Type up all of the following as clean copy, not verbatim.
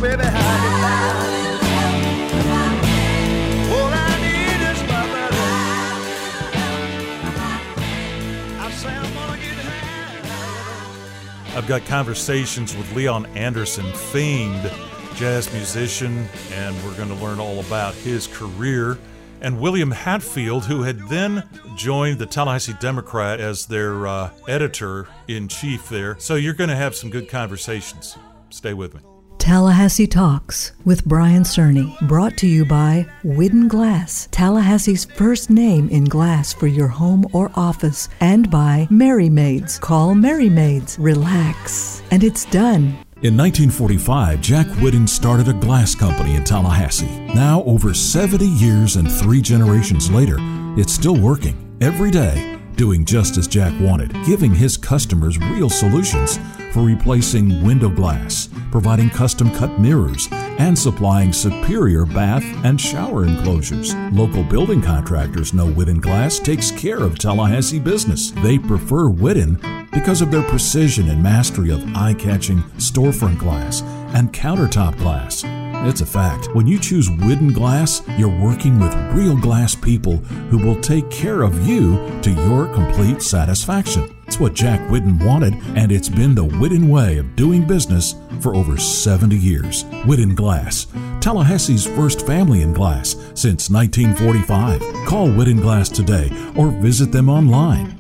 baby, how you like? All I need is my buddy. I say I'm gonna get high. I've got conversations with Leon Anderson, famed jazz musician, and we're going to learn all about his career. And William Hatfield, who had then joined the Tallahassee Democrat as their editor-in-chief there. So you're going to have some good conversations. Stay with me. Tallahassee Talks with Brian Cerny, brought to you by Whidden Glass, Tallahassee's first name in glass for your home or office, and by Merry Maids. Call Merry Maids. Relax. And it's done. In 1945, Jack Whidden started a glass company in Tallahassee. Now, over 70 years and 3 generations later, it's still working every day, doing just as Jack wanted, giving his customers real solutions for replacing window glass, providing custom-cut mirrors, and supplying superior bath and shower enclosures. Local building contractors know Whidden Glass takes care of Tallahassee business. They prefer Whidden because of their precision and mastery of eye-catching storefront glass and countertop glass. It's a fact. When you choose Whidden Glass, you're working with real glass people who will take care of you to your complete satisfaction. It's what Jack Whidden wanted, and it's been the Whidden way of doing business for over 70 years. Whidden Glass, Tallahassee's first family in glass since 1945. Call Whidden Glass today or visit them online,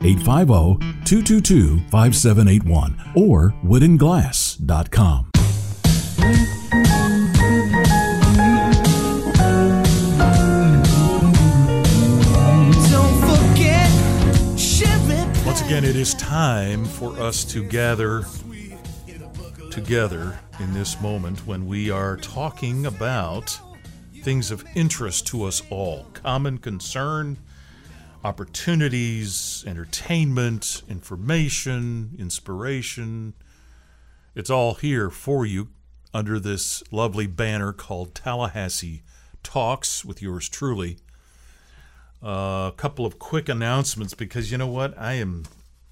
850-222-5781 or whiddenglass.com. Once again, it is time for us to gather together in this moment when we are talking about things of interest to us all. Common concern, opportunities, entertainment, information, inspiration. It's all here for you under this lovely banner called Tallahassee Talks with yours truly. A couple of quick announcements, because you know what? I am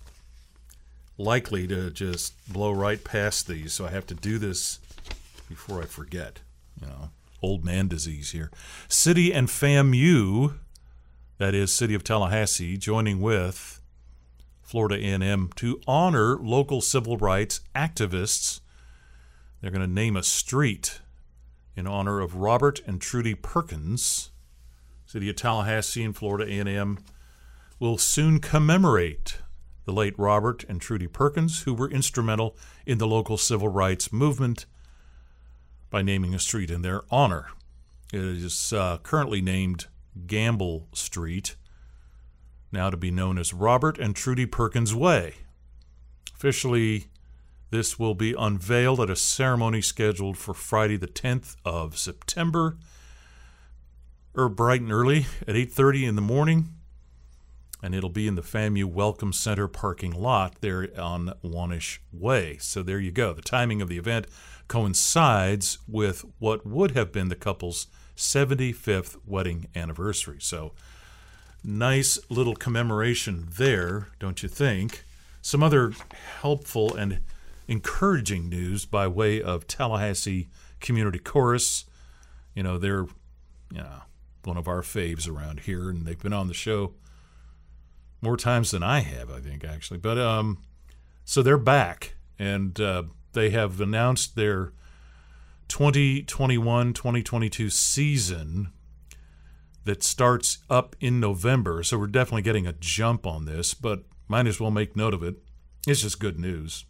likely to just blow right past these, so I have to do this before I forget. You know, old man disease here. City and FAMU, that is City of Tallahassee, joining with Florida A&M to honor local civil rights activists. They're going to name a street in honor of Robert and Trudy Perkins. City of Tallahassee and Florida A&M will soon commemorate the late Robert and Trudy Perkins, who were instrumental in the local civil rights movement, by naming a street in their honor. It is currently named Gamble Street, now to be known as Robert and Trudy Perkins Way. Officially, this will be unveiled at a ceremony scheduled for Friday the 10th of September, bright and early at 8:30 in the morning, and it'll be in the FAMU Welcome Center parking lot there on Wanish Way. So there you go. The timing of the event coincides with what would have been the couple's 75th wedding anniversary. So nice little commemoration there, don't you think? Some other helpful and encouraging news by way of Tallahassee Community Chorus. You know, they're, one of our faves around here, and they've been on the show more times than I have, I think, actually. But so they're back, and they have announced their 2021-2022 season that starts up in November. So we're definitely getting a jump on this, but might as well make note of it. It's just good news.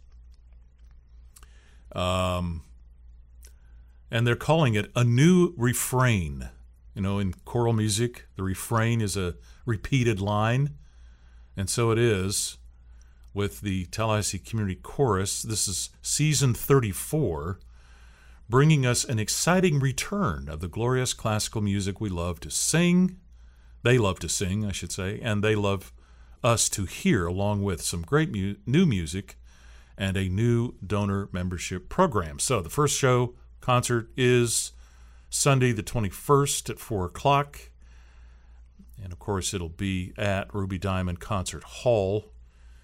And they're calling it a new refrain. You know, in choral music, the refrain is a repeated line. And so it is with the Tallahassee Community Chorus. This is season 34, bringing us an exciting return of the glorious classical music we love to sing. They love to sing, I should say, and they love us to hear, along with some great new music and a new donor membership program. So the first show concert is Sunday the 21st at 4 o'clock. And, of course, it'll be at Ruby Diamond Concert Hall.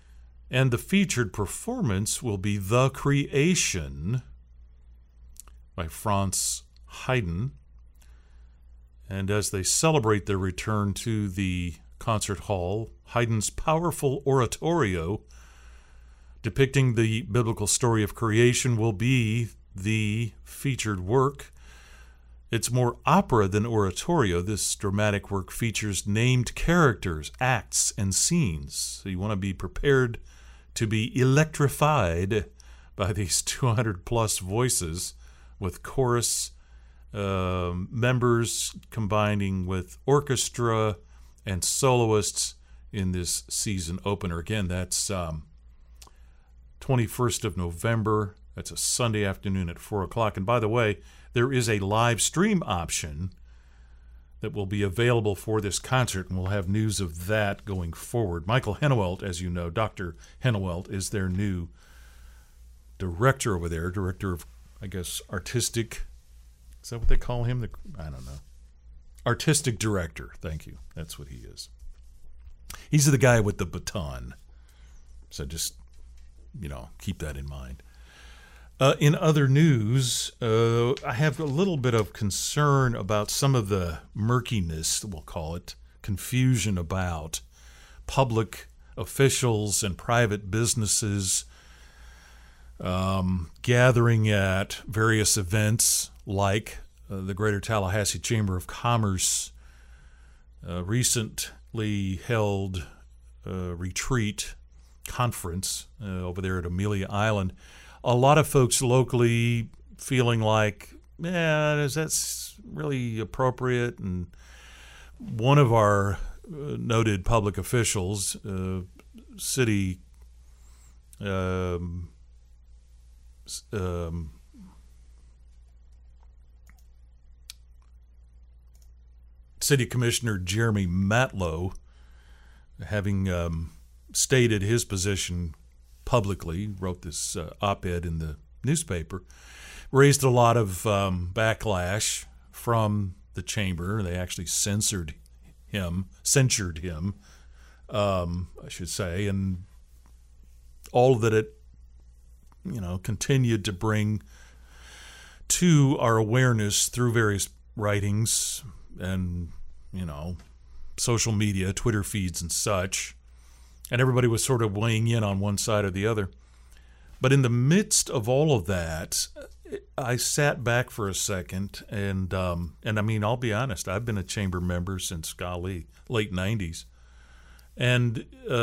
And the featured performance will be The Creation. by Franz Haydn. And as they celebrate their return to the concert hall, Haydn's powerful oratorio depicting the biblical story of creation will be the featured work. It's more opera than oratorio. This dramatic work features named characters, acts, and scenes. So you want to be prepared to be electrified by these 200-plus voices with chorus members combining with orchestra and soloists in this season opener. Again, that's 21st of November. That's a Sunday afternoon at 4 o'clock. And by the way, there is a live stream option that will be available for this concert, and we'll have news of that going forward. Michael Hennewelt, as you know, Dr. Hennewelt, is their new director over there, director of, I guess, artistic. Is that what they call him? I don't know. Artistic director. Thank you. That's what he is. He's the guy with the baton. So just, keep that in mind. In other news, I have a little bit of concern about some of the murkiness, we'll call it, confusion about public officials and private businesses gathering at various events like the Greater Tallahassee Chamber of Commerce recently held retreat conference over there at Amelia Island. A lot of folks locally feeling like, that's really appropriate. And one of our noted public officials, city City Commissioner Jeremy Matlow, having stated his position publicly, wrote this op-ed in the newspaper, raised a lot of backlash from the chamber. They actually censured him, I should say, and all that it, continued to bring to our awareness through various writings and, social media, Twitter feeds and such. And everybody was sort of weighing in on one side or the other. But in the midst of all of that, I sat back for a second, and I'll be honest, I've been a chamber member since, late 90s, and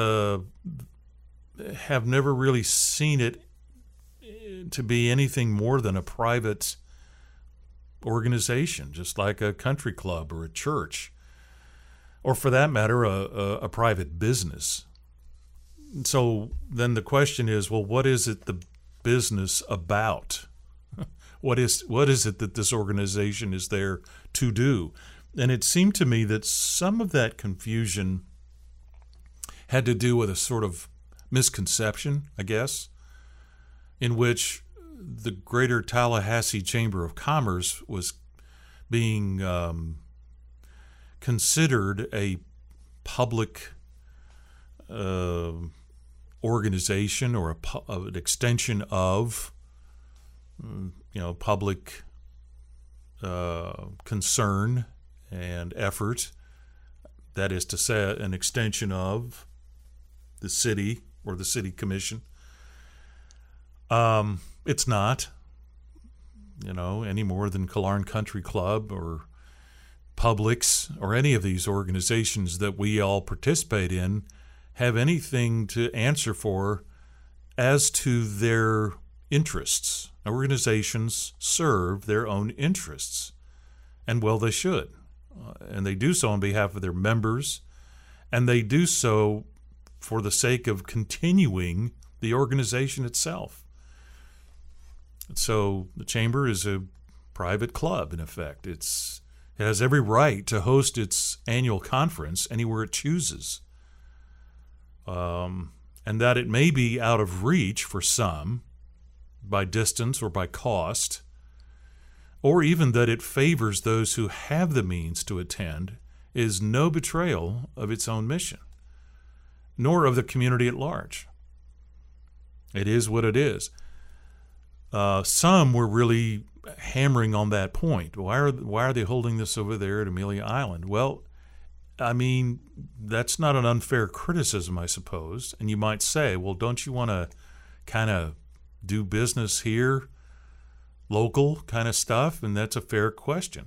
have never really seen it to be anything more than a private organization, just like a country club or a church, or for that matter, a private business. So then the question is, well, what is it the business about? What is it that this organization is there to do? And it seemed to me that some of that confusion had to do with a sort of misconception, I guess, in which the Greater Tallahassee Chamber of Commerce was being considered a public organization or an extension of public concern and effort. That is to say, an extension of the city or the city commission. It's not, any more than Killearn Country Club or Publix or any of these organizations that we all participate in have anything to answer for as to their interests. Organizations serve their own interests, and well, they should. And they do so on behalf of their members, and they do so for the sake of continuing the organization itself. So the chamber is a private club, in effect. It has every right to host its annual conference anywhere it chooses. And that it may be out of reach for some by distance or by cost, or even that it favors those who have the means to attend, is no betrayal of its own mission, nor of the community at large. It is what it is. Some were really hammering on that point. Why are they holding this over there at Amelia Island? Well, I mean, that's not an unfair criticism, I suppose. And you might say, well, don't you want to kind of do business here, local kind of stuff? And that's a fair question.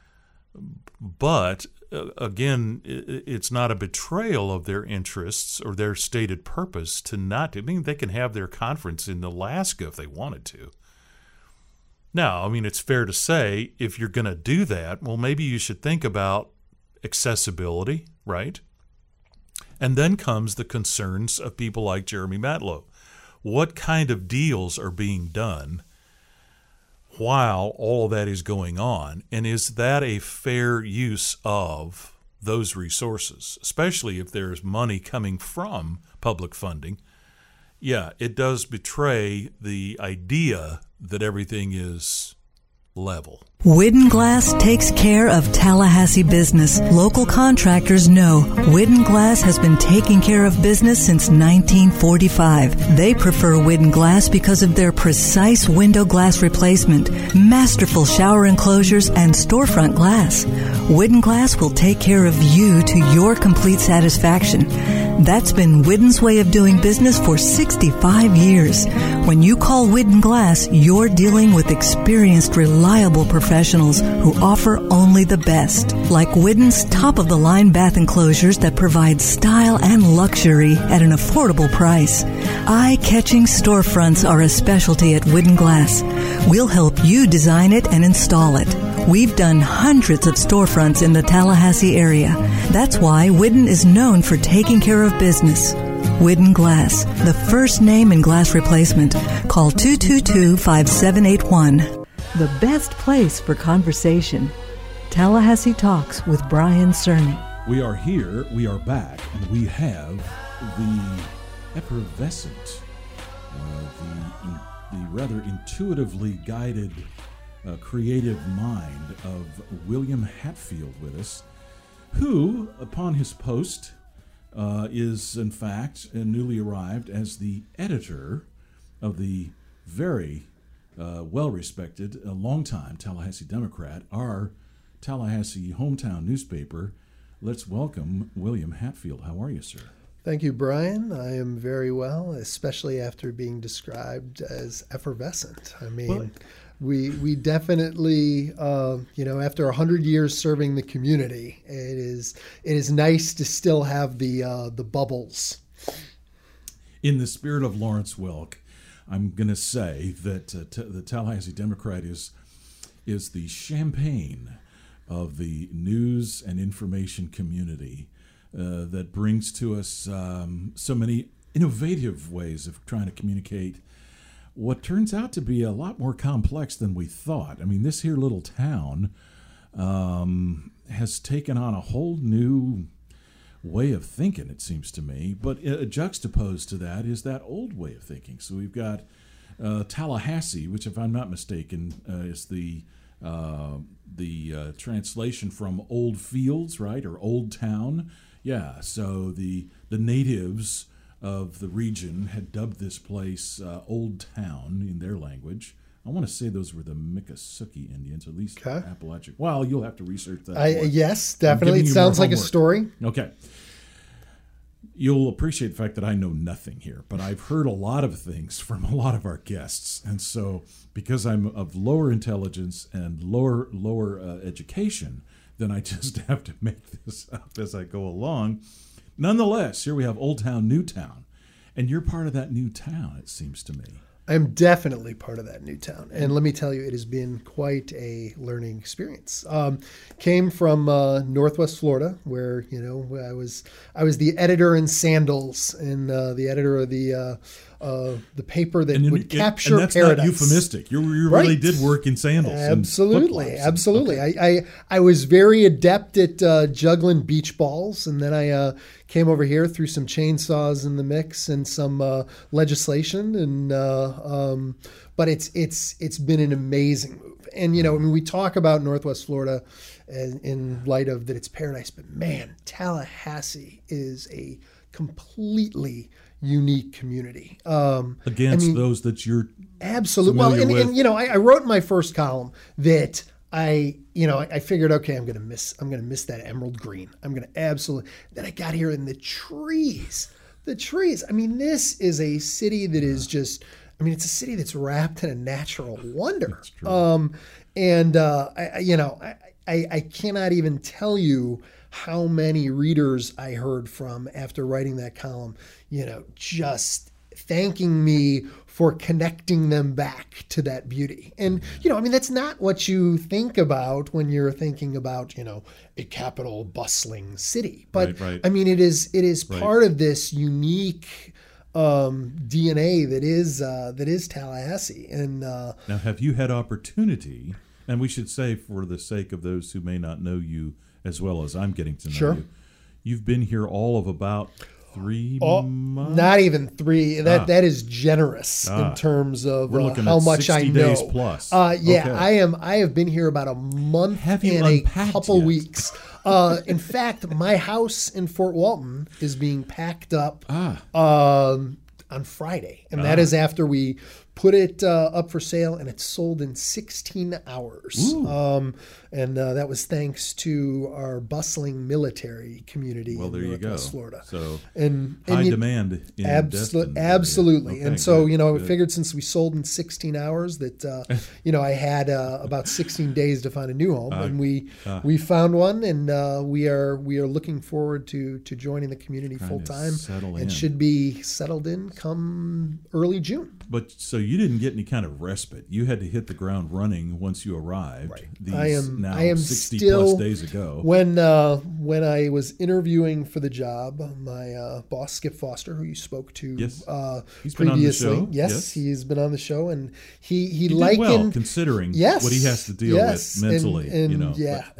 But again, it's not a betrayal of their interests or their stated purpose to not. I mean, they can have their conference in Alaska if they wanted to. Now, I mean, it's fair to say if you're going to do that, well, maybe you should think about accessibility, right? And then comes the concerns of people like Jeremy Matlow. What kind of deals are being done while all that is going on? And is that a fair use of those resources, especially if there's money coming from public funding? Yeah, it does betray the idea that everything is level. Widden Glass takes care of Tallahassee business. Local contractors know Widden Glass has been taking care of business since 1945. They prefer Widden Glass because of their precise window glass replacement, masterful shower enclosures, and storefront glass. Widden Glass will take care of you to your complete satisfaction. That's been Widden's way of doing business for 65 years. When you call Widden Glass, you're dealing with experienced, reliable professionals who offer only the best. Like Widden's top-of-the-line bath enclosures that provide style and luxury at an affordable price. Eye-catching storefronts are a specialty at Widden Glass. We'll help you design it and install it. We've done hundreds of storefronts in the Tallahassee area. That's why Widden is known for taking care of business. Widden Glass, the first name in glass replacement. Call 222-5781. The best place for conversation. Tallahassee Talks with Brian Cerny. We are here, we are back, and we have the effervescent, the rather intuitively guided, creative mind of William Hatfield with us, who, upon his post, is in fact newly arrived as the editor of the very well-respected, longtime Tallahassee Democrat, our Tallahassee hometown newspaper. Let's welcome William Hatfield. How are you, sir? Thank you, Brian. I am very well, especially after being described as effervescent. I mean, we definitely, after 100 years serving the community, it is nice to still have the bubbles. In the spirit of Lawrence Welk, I'm going to say that the Tallahassee Democrat is the champagne of the news and information community that brings to us so many innovative ways of trying to communicate what turns out to be a lot more complex than we thought. I mean, this here little town has taken on a whole new way of thinking, it seems to me. But juxtaposed to that is that old way of thinking. So we've got Tallahassee, which, if I'm not mistaken, is the translation from old fields, right, or old town. Yeah, so the natives of the region had dubbed this place Old Town in their language. I want to say those were the Miccosukee Indians, at least Appalachian. Well, you'll have to research that. Yes, definitely. It sounds like a story. Okay. You'll appreciate the fact that I know nothing here, but I've heard a lot of things from a lot of our guests. And so because I'm of lower intelligence and lower education, then I just have to make this up as I go along. Nonetheless, here we have Old Town, New Town. And you're part of that new town, it seems to me. I'm definitely part of that new town. And let me tell you, it has been quite a learning experience. Came from Northwest Florida, where, I was the editor in sandals and the editor of the paper that would capture and that's paradise. Not euphemistic. You right. really did work in sandals. Absolutely. Okay. I was very adept at juggling beach balls, and then I came over here, threw some chainsaws in the mix and some legislation, and but it's been an amazing move. And we talk about Northwest Florida in light of that it's paradise, but man, Tallahassee is a completely unique community. Against those that you're absolutely well, familiar and I wrote in my first column that I figured, okay, I'm gonna miss that emerald green. I'm gonna absolutely. Then I got here and the trees. I mean, this is a city that is just. I mean, it's a city that's wrapped in a natural wonder. That's true. I cannot even tell you how many readers I heard from after writing that column, just thanking me for connecting them back to that beauty. And, that's not what you think about when you're thinking about, a capital bustling city. But right. I mean, it is Right. part of this unique DNA that is Tallahassee. And Now, have you had opportunity, and we should say for the sake of those who may not know you as well as I'm getting to know Sure. you've been here all of about 3 months? Not even 3. That is generous in terms of We're looking how at much 60 I know. days plus. Yeah, Okay. I have been here about a month Have you and a unpacked couple yet? weeks. In fact, my house in Fort Walton is being packed up on Friday, and that is after we put it up for sale, and it's sold in 16 hours. And that was thanks to our bustling military community in There you go. Northwest Florida. So and high you- demand in Destin. Absolutely. Okay, and so, good, I good. figured since we sold in 16 hours that, I had about 16 days to find a new home, and we found one, and we are looking forward to joining the community full time, settle in. and should be settled in come early June. But so you didn't get any kind of respite. You had to hit the ground running once you arrived. Right. These I am 60 still plus days ago. When I was interviewing for the job, my boss Skip Foster, who you spoke to Yes. He's been on the previously, show. yes, he's been on the show, and he He did likened well considering what he has to deal with mentally. and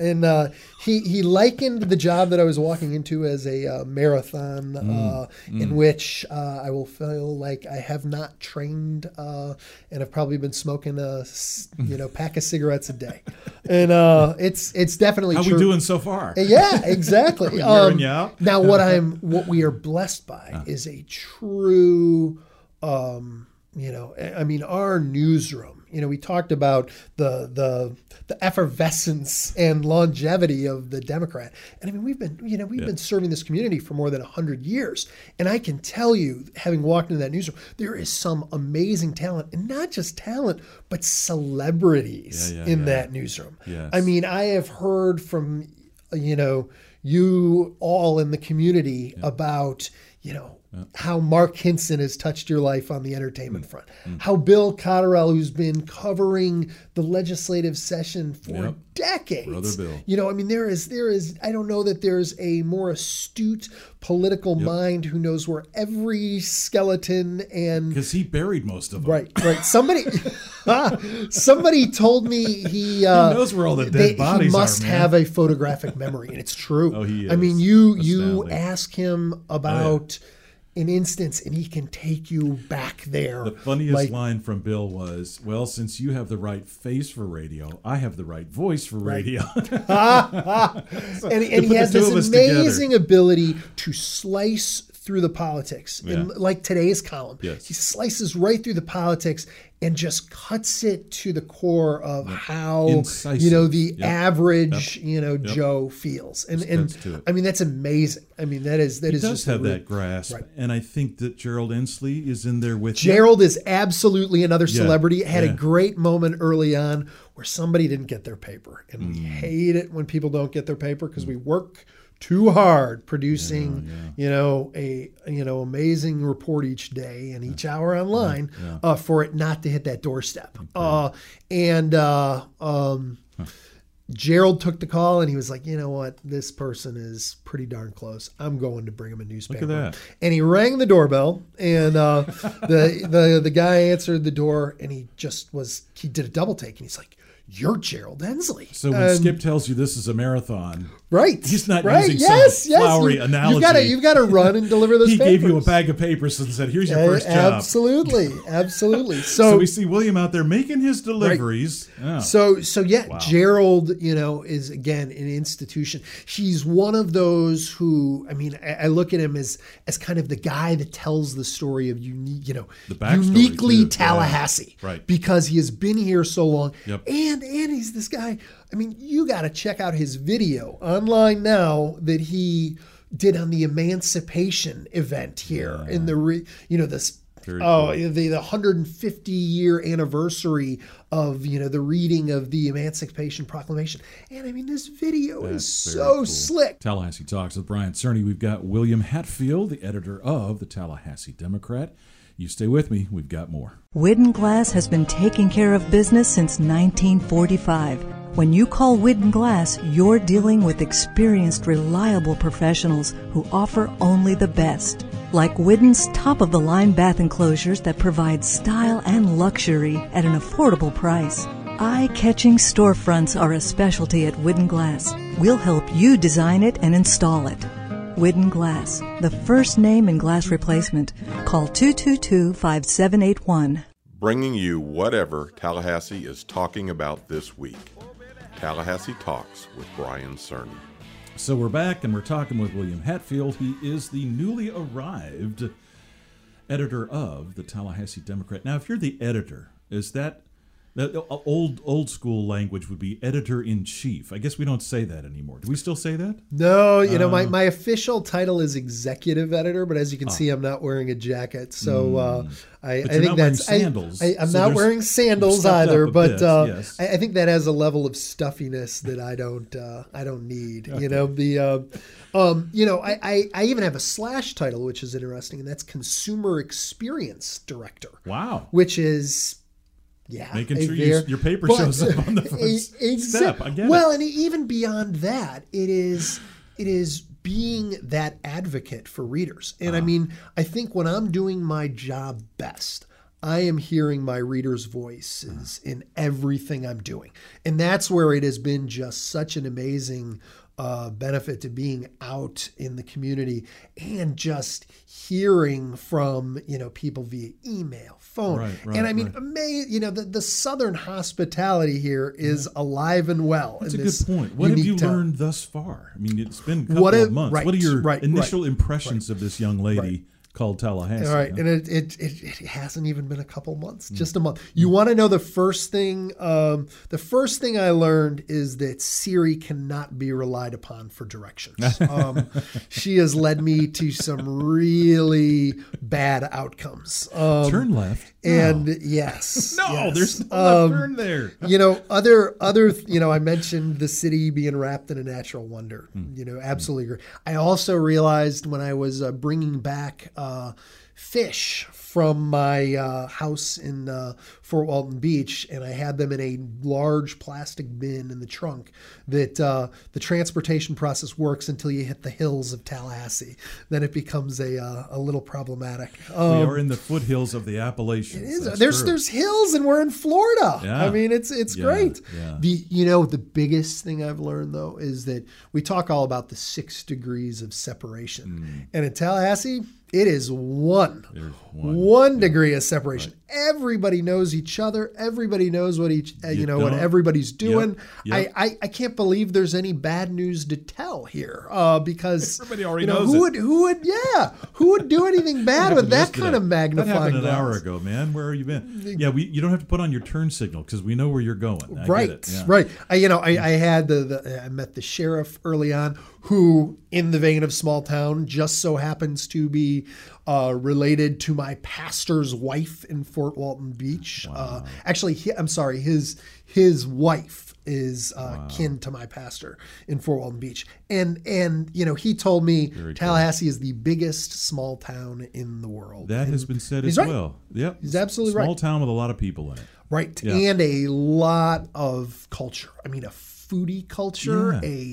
he likened the job that I was walking into as a marathon in which I will feel like I have not trained and have probably been smoking a pack of cigarettes a day, and it's definitely How true. we doing so far? Yeah, exactly. Wearing you out? Now, what we are blessed by is a true, our newsroom. We talked about the effervescence and longevity of the Democrat, and I mean we've been serving this community for more than 100 years, and I can tell you, having walked into that newsroom, there is some amazing talent, and not just talent, but celebrities in that newsroom. Yes. I mean, I have heard from you all in the community about how Mark Hinson has touched your life on the entertainment front, how Bill Cotterell, who's been covering the legislative session for decades, Brother Bill. there is I don't know that there's a more astute political mind who knows where every skeleton and Because he buried most of them. right somebody told me he knows where all the dead bodies he must are, man. have a photographic memory, and it's true. Oh, he I mean, is. you Astounding. ask him about an instance, and he can take you back there. The funniest line from Bill was, "Well, since you have the right face for radio, I have the right voice for radio." and he put has the two of this us together. amazing ability to slice through the politics. Yeah. And like today's column, Yes. he slices right through the politics and just cuts it to the core of how Incisive. the average Joe feels. And cuts to it. I mean, that's amazing. I mean, that is He does just have that grasp, Right. and I think that Gerald Inslee is in there with you. Gerald is absolutely another celebrity. Had a yeah. great moment early on where somebody didn't get their paper, and we hate it when people don't get their paper because we work too hard producing, amazing report each day and each hour online for it not to hit that doorstep. Gerald took the call and he was like, you know what? This person is pretty darn close. I'm going to bring him a newspaper. Look at that. And he rang the doorbell, and the guy answered the door, and he did a double take, and he's like, you're Gerald Hensley. So when Skip tells you this is a marathon, right, he's not right, using some flowery analogy. You've got to run and deliver those He papers. gave you a bag of papers and said, here's your first job. Absolutely. So we see William out there making his deliveries. Right. Oh. So wow. Gerald, is again an institution. He's one of those who, I look at him as kind of the guy that tells the story of uniquely Tallahassee, right? Because he has been here so long, and he's this guy. You got to check out his video online now that he did on the Emancipation event here in the this. Very cool. The 150-year anniversary of the reading of the Emancipation Proclamation, and this video is so cool. slick. Tallahassee Talks with Brian Cerny. We've got William Hatfield, the editor of the Tallahassee Democrat. You stay with me. We've got more. Widden Glass has been taking care of business since 1945. When you call Widden Glass, you're dealing with experienced, reliable professionals who offer only the best. Like Widden's top-of-the-line bath enclosures that provide style and luxury at an affordable price. Eye-catching storefronts are a specialty at Widden Glass. We'll help you design it and install it. Widden Glass, the first name in glass replacement. Call 222-5781. Bringing you whatever Tallahassee is talking about this week. Tallahassee Talks with Brian Cerny. So we're back and we're talking with William Hatfield. He is the newly arrived editor of the Tallahassee Democrat. Now, if you're the editor, is that old school language would be editor-in-chief. I guess we don't say that anymore. Do we still say that? No, my official title is executive editor, but as you can see, I'm not wearing a jacket. So I think that's sandals. I'm not wearing sandals either, but yes. I think that has a level of stuffiness that I don't need. Okay. I even have a slash title, which is interesting, and that's consumer experience director. Wow. Which is making sure your paper shows up on the first step. I get it. Well, and even beyond that, it is being that advocate for readers. And I think when I'm doing my job best, I am hearing my readers' voices in everything I'm doing. And that's where it has been just such an amazing benefit to being out in the community and just hearing from people via email, phone, the Southern hospitality here is alive and well. That's a good point. What have you learned thus far? it's been a couple of months. What are your initial impressions of this young lady called Tallahassee? All right, and it hasn't even been a couple months, just a month. You want to know the first thing? The first thing I learned is that Siri cannot be relied upon for directions. She has led me to some really bad outcomes. Turn left. And yes. There's no left turn there. I mentioned the city being wrapped in a natural wonder. Absolutely agree. I also realized when I was bringing back fish from my house in Fort Walton Beach, and I had them in a large plastic bin in the trunk, that the transportation process works until you hit the hills of Tallahassee. Then it becomes a little problematic. We are in the foothills of the Appalachians. It is. There's hills, and we're in Florida. Yeah. It's great. Yeah. The biggest thing I've learned though is that we talk all about the 6 degrees of separation, and in Tallahassee, it is one degree of separation. Right. Everybody knows each other. Everybody knows what what everybody's doing. Yep. I can't believe there's any bad news to tell here because everybody already knows who would do anything bad with that kind of magnifying glass? That happened an hour ago, man. Where have you been? Yeah, you don't have to put on your turn signal because we know where you're going. Right. I had I met the sheriff early on, who, in the vein of small town, just so happens to be related to my pastor's wife in Fort Walton Beach. Wow. His wife is kin to my pastor in Fort Walton Beach. And he told me Tallahassee is the biggest small town in the world. That has been said as well. Yep. He's absolutely right. Small town with a lot of people in it. Right. Yeah. And a lot of culture. A foodie culture,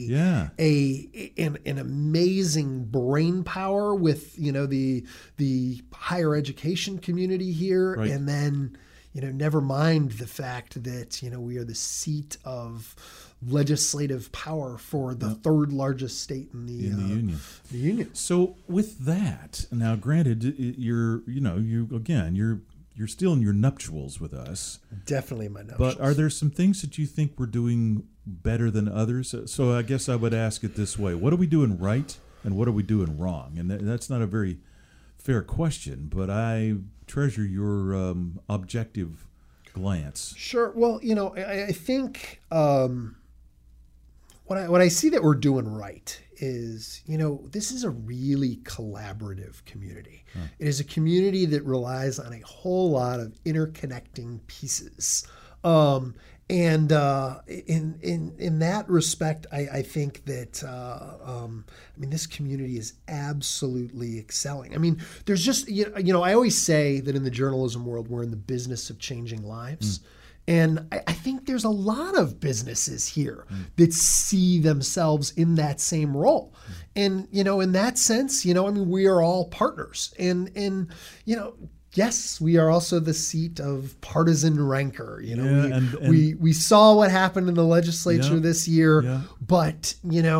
an amazing brain power with the higher education community here, and then never mind the fact that, we are the seat of legislative power for the third largest state in the union. The union. So with that, now granted, you're still in your nuptials with us. Definitely my nuptials. But are there some things that you think we're doing better than others? So I guess I would ask it this way: what are we doing right, and what are we doing wrong? And that's not a very fair question, but I treasure your objective glance. Sure. Well, I think what I see that we're doing right is, this is a really collaborative community. It is a community that relies on a whole lot of interconnecting pieces. And in that respect, I think that this community is absolutely excelling. I mean, there's just I always say that in the journalism world, we're in the business of changing lives. And I think there's a lot of businesses here that see themselves in that same role. And, in that sense, we are all partners. And yes, we are also the seat of partisan rancor. We saw what happened in the legislature this year, but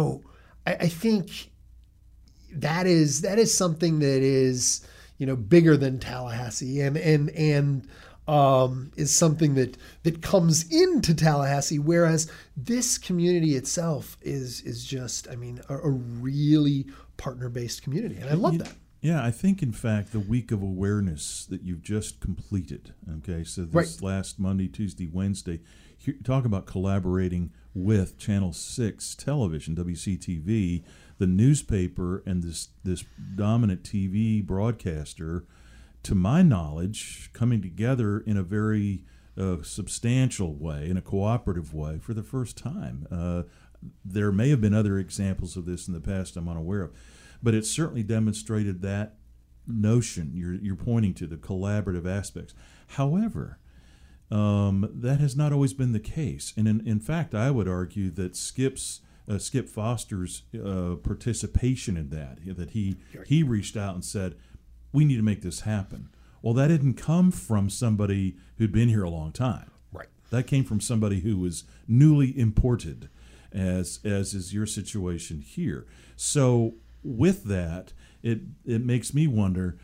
I think that is something that is bigger than Tallahassee and is something that comes into Tallahassee, whereas this community itself is just a really partner-based community, and I love that. Yeah, I think, in fact, the week of awareness that you've just completed, okay, so this last Monday, Tuesday, Wednesday, talk about collaborating with Channel 6 Television, WCTV, the newspaper, and this dominant TV broadcaster, to my knowledge, coming together in a very substantial way, in a cooperative way, for the first time. There may have been other examples of this in the past I'm unaware of, but it certainly demonstrated that notion you're pointing to, the collaborative aspects. However, that has not always been the case. And in fact, I would argue that Skip Foster's participation in that he reached out and said, we need to make this happen. Well, that didn't come from somebody who'd been here a long time. Right. That came from somebody who was newly imported, as is your situation here. So with that, it makes me wonder,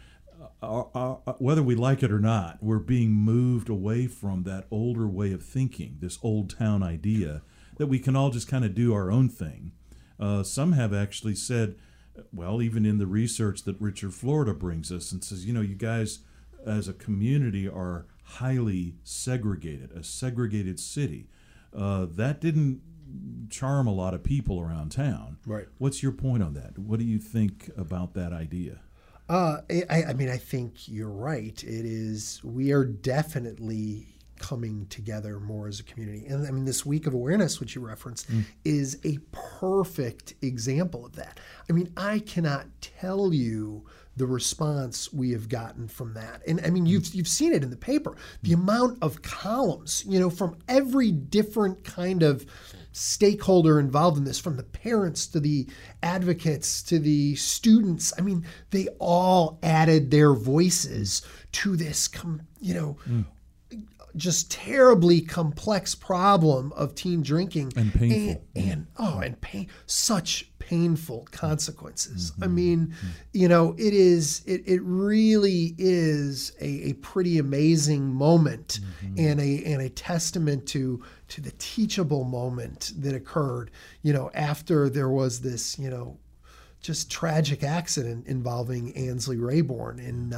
whether we like it or not, we're being moved away from that older way of thinking, this old town idea that we can all just kind of do our own thing. Some have actually said, well, even in the research that Richard Florida brings us and says, you guys as a community are highly segregated, a segregated city. That didn't charm a lot of people around town. Right. What's your point on that? What do you think about that idea? I think you're right. We are definitely coming together more as a community. And this week of awareness, which you referenced, is a perfect example of that. I cannot tell you the response we have gotten from that. And you've seen it in the paper, the amount of columns, from every different kind of stakeholder involved in this, from the parents to the advocates to the students. They all added their voices to this, just terribly complex problem of teen drinking and painful such painful consequences. It really is a pretty amazing moment and a testament to the teachable moment that occurred, after there was this, just tragic accident involving Ansley Rayborn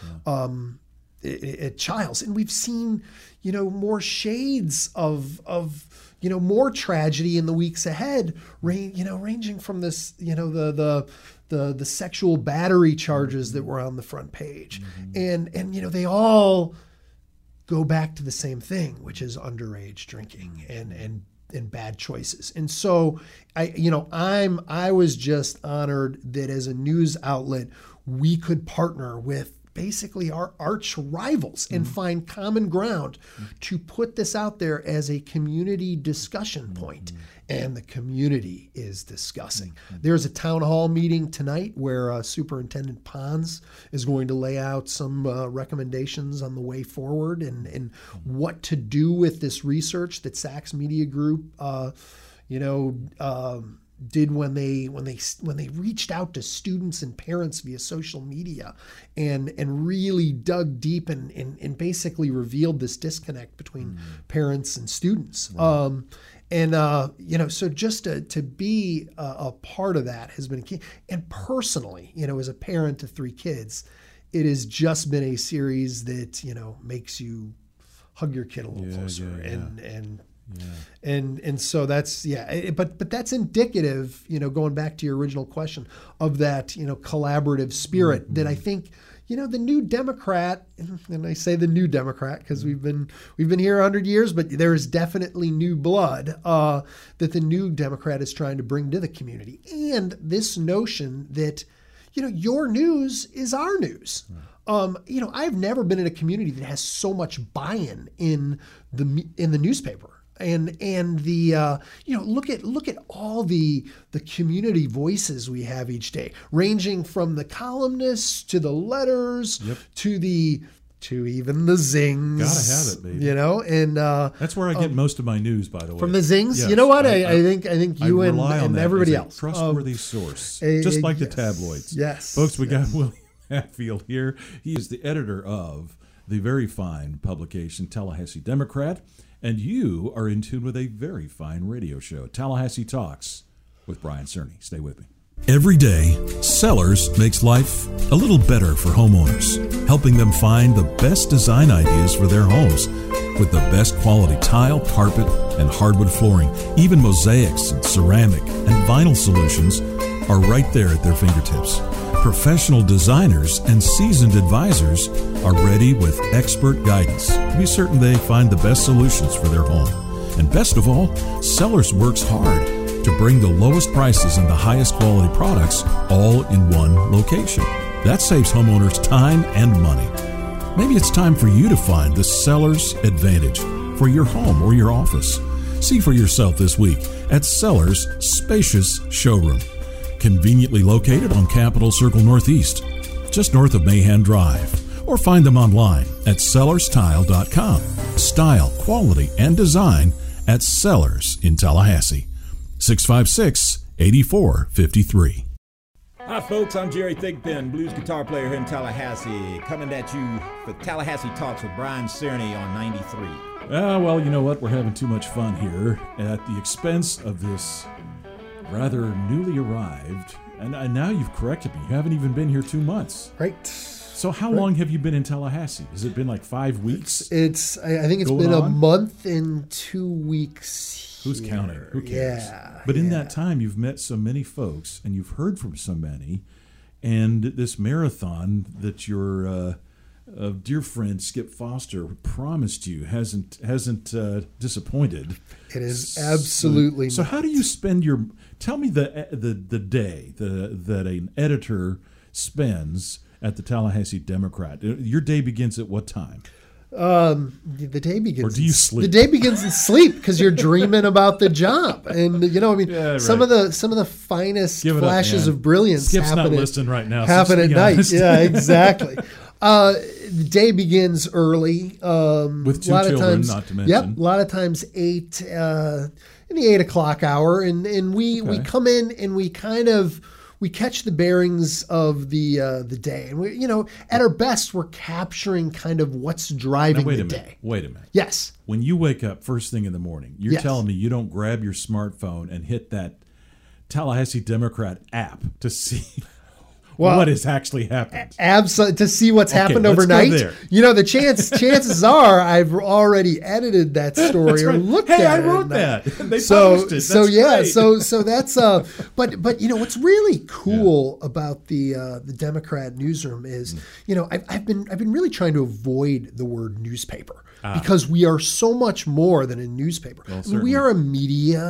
at Childs. And we've seen, more shades of more tragedy in the weeks ahead, ranging from this, the sexual battery charges that were on the front page. And they all go back to the same thing, which is underage drinking and bad choices. And so I was just honored that as a news outlet, we could partner with basically our arch rivals and find common ground to put this out there as a community discussion point. And the community is discussing. There's a town hall meeting tonight where Superintendent Pons is going to lay out some recommendations on the way forward and what to do with this research that Sachs Media Group, did when they reached out to students and parents via social media and really dug deep and basically revealed this disconnect between parents and students. Right. So just to be a part of that has been key. And personally, as a parent of 3 kids, it has just been a series that, makes you hug your kid a little closer. And so that's, but that's indicative, going back to your original question, of that, collaborative spirit that I think, the New Democrat, and I say the New Democrat because we've been here 100 years, but there is definitely new blood that the New Democrat is trying to bring to the community. And this notion that, your news is our news. I've never been in a community that has so much buy-in in the newspaper. And the look at all the community voices we have each day, ranging from the columnists to the letters to even the zings. Gotta have it, baby. And that's where I get most of my news, by the way. From the zings. Yes, you know what? I think you and everybody else. Trustworthy source, just like the tabloids. Yes, folks. We got Willie Hatfield here. He is the editor of the very fine publication Tallahassee Democrat. And you are in tune with a very fine radio show, Tallahassee Talks, with Brian Cerny. Stay with me. Every day, Sellers makes life a little better for homeowners, helping them find the best design ideas for their homes with the best quality tile, carpet, and hardwood flooring. Even mosaics and ceramic and vinyl solutions are right there at their fingertips. Professional designers and seasoned advisors are ready with expert guidance to be certain they find the best solutions for their home. And best of all, Sellers works hard to bring the lowest prices and the highest quality products all in one location. That saves homeowners time and money. Maybe it's time for you to find the Sellers Advantage for your home or your office. See for yourself this week at Sellers' spacious showroom, conveniently located on Capitol Circle Northeast, just north of Mahan Drive. Or find them online at sellerstile.com. Style, quality, and design at Sellers in Tallahassee. 656-8453. Hi folks, I'm Jerry Thigpen, blues guitar player here in Tallahassee, coming at you for Tallahassee Talks with Brian Cerny on 93. Well, you know what? We're having too much fun here at the expense of this rather newly arrived, and now you've corrected me. You haven't even been here 2 months. Right. So how long have you been in Tallahassee? Has it been like 5 weeks? I think it's been a month and 2 weeks. Who's counting? Who cares? Yeah. But in that time, you've met so many folks, and you've heard from so many, and this marathon that your dear friend Skip Foster promised you hasn't disappointed. It is absolutely. So how do you spend your? Tell me the day that an editor spends at the Tallahassee Democrat. Your day begins at what time? The day begins. Or do you sleep? The day begins in sleep because you're dreaming about the job, and some of the finest flashes of brilliance. Skip's not listening right now. Happen at night. Honest. Yeah, exactly. The day begins early. With 2 children, not to mention. Yep, a lot of times 8 in the 8 o'clock hour, and we come in and we catch the bearings of the day, and we, at our best, we're capturing kind of what's driving the day. Wait a minute. Yes. When you wake up first thing in the morning, you're telling me you don't grab your smartphone and hit that Tallahassee Democrat app to see what has actually happened. Absolutely, to see what's happened overnight. The chances are I've already edited that story or looked at it. Hey, I wrote that. They published it. That's great. So that's but what's really cool about the Democrat newsroom is I've been really trying to avoid the word newspaper because we are so much more than a newspaper. Well, we are a media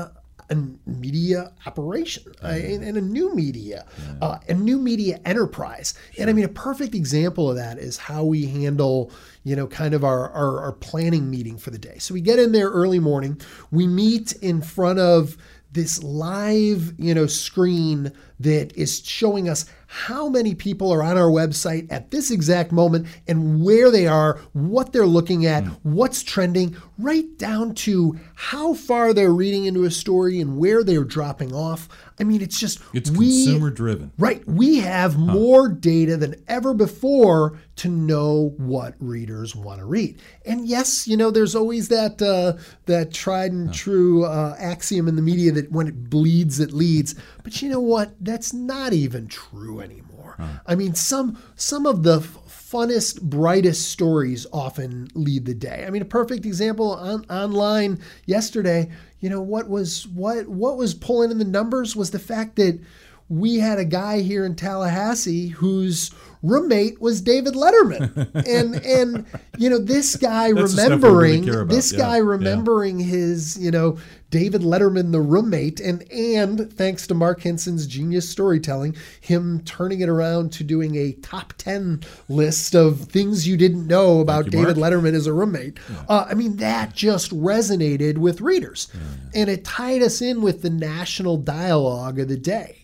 a media operation and a new media enterprise. Sure. And I mean, a perfect example of that is how we handle, kind of our planning meeting for the day. So we get in there early morning, we meet in front of this live, screen that is showing us how many people are on our website at this exact moment and where they are, what they're looking at, what's trending, right down to how far they're reading into a story and where they're dropping off. I mean, it's consumer driven. Right. We have more data than ever before to know what readers want to read. And yes, there's always that tried and true axiom in the media that when it bleeds, it leads. But you know what? That's not even true anymore. I mean, some of the funnest, brightest stories often lead the day. I mean, a perfect example online yesterday, what was pulling in the numbers was the fact that we had a guy here in Tallahassee whose roommate was David Letterman. and this guy remembering his, David Letterman, the roommate, and thanks to Mark Henson's genius storytelling, him turning it around to doing a top 10 list of things you didn't know about David Letterman as a roommate. Yeah. I mean, that just resonated with readers. And it tied us in with the national dialogue of the day.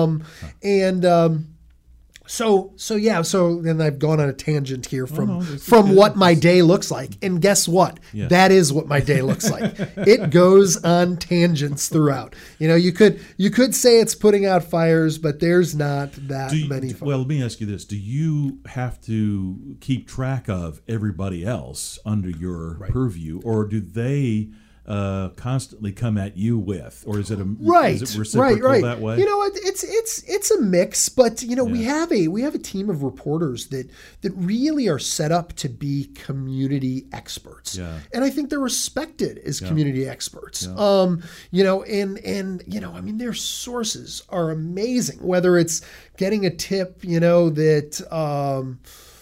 So then I've gone on a tangent here from what my day looks like. And guess what? Yeah. That is what my day looks like. It goes on tangents throughout. You could say it's putting out fires, but there's not that many fires. Well, let me ask you this. Do you have to keep track of everybody else under your purview, or do they constantly come at you with, or is it reciprocal that way? It's a mix, but we have a team of reporters that really are set up to be community experts, and I think they're respected as community experts. I mean, their sources are amazing. Whether it's getting a tip, that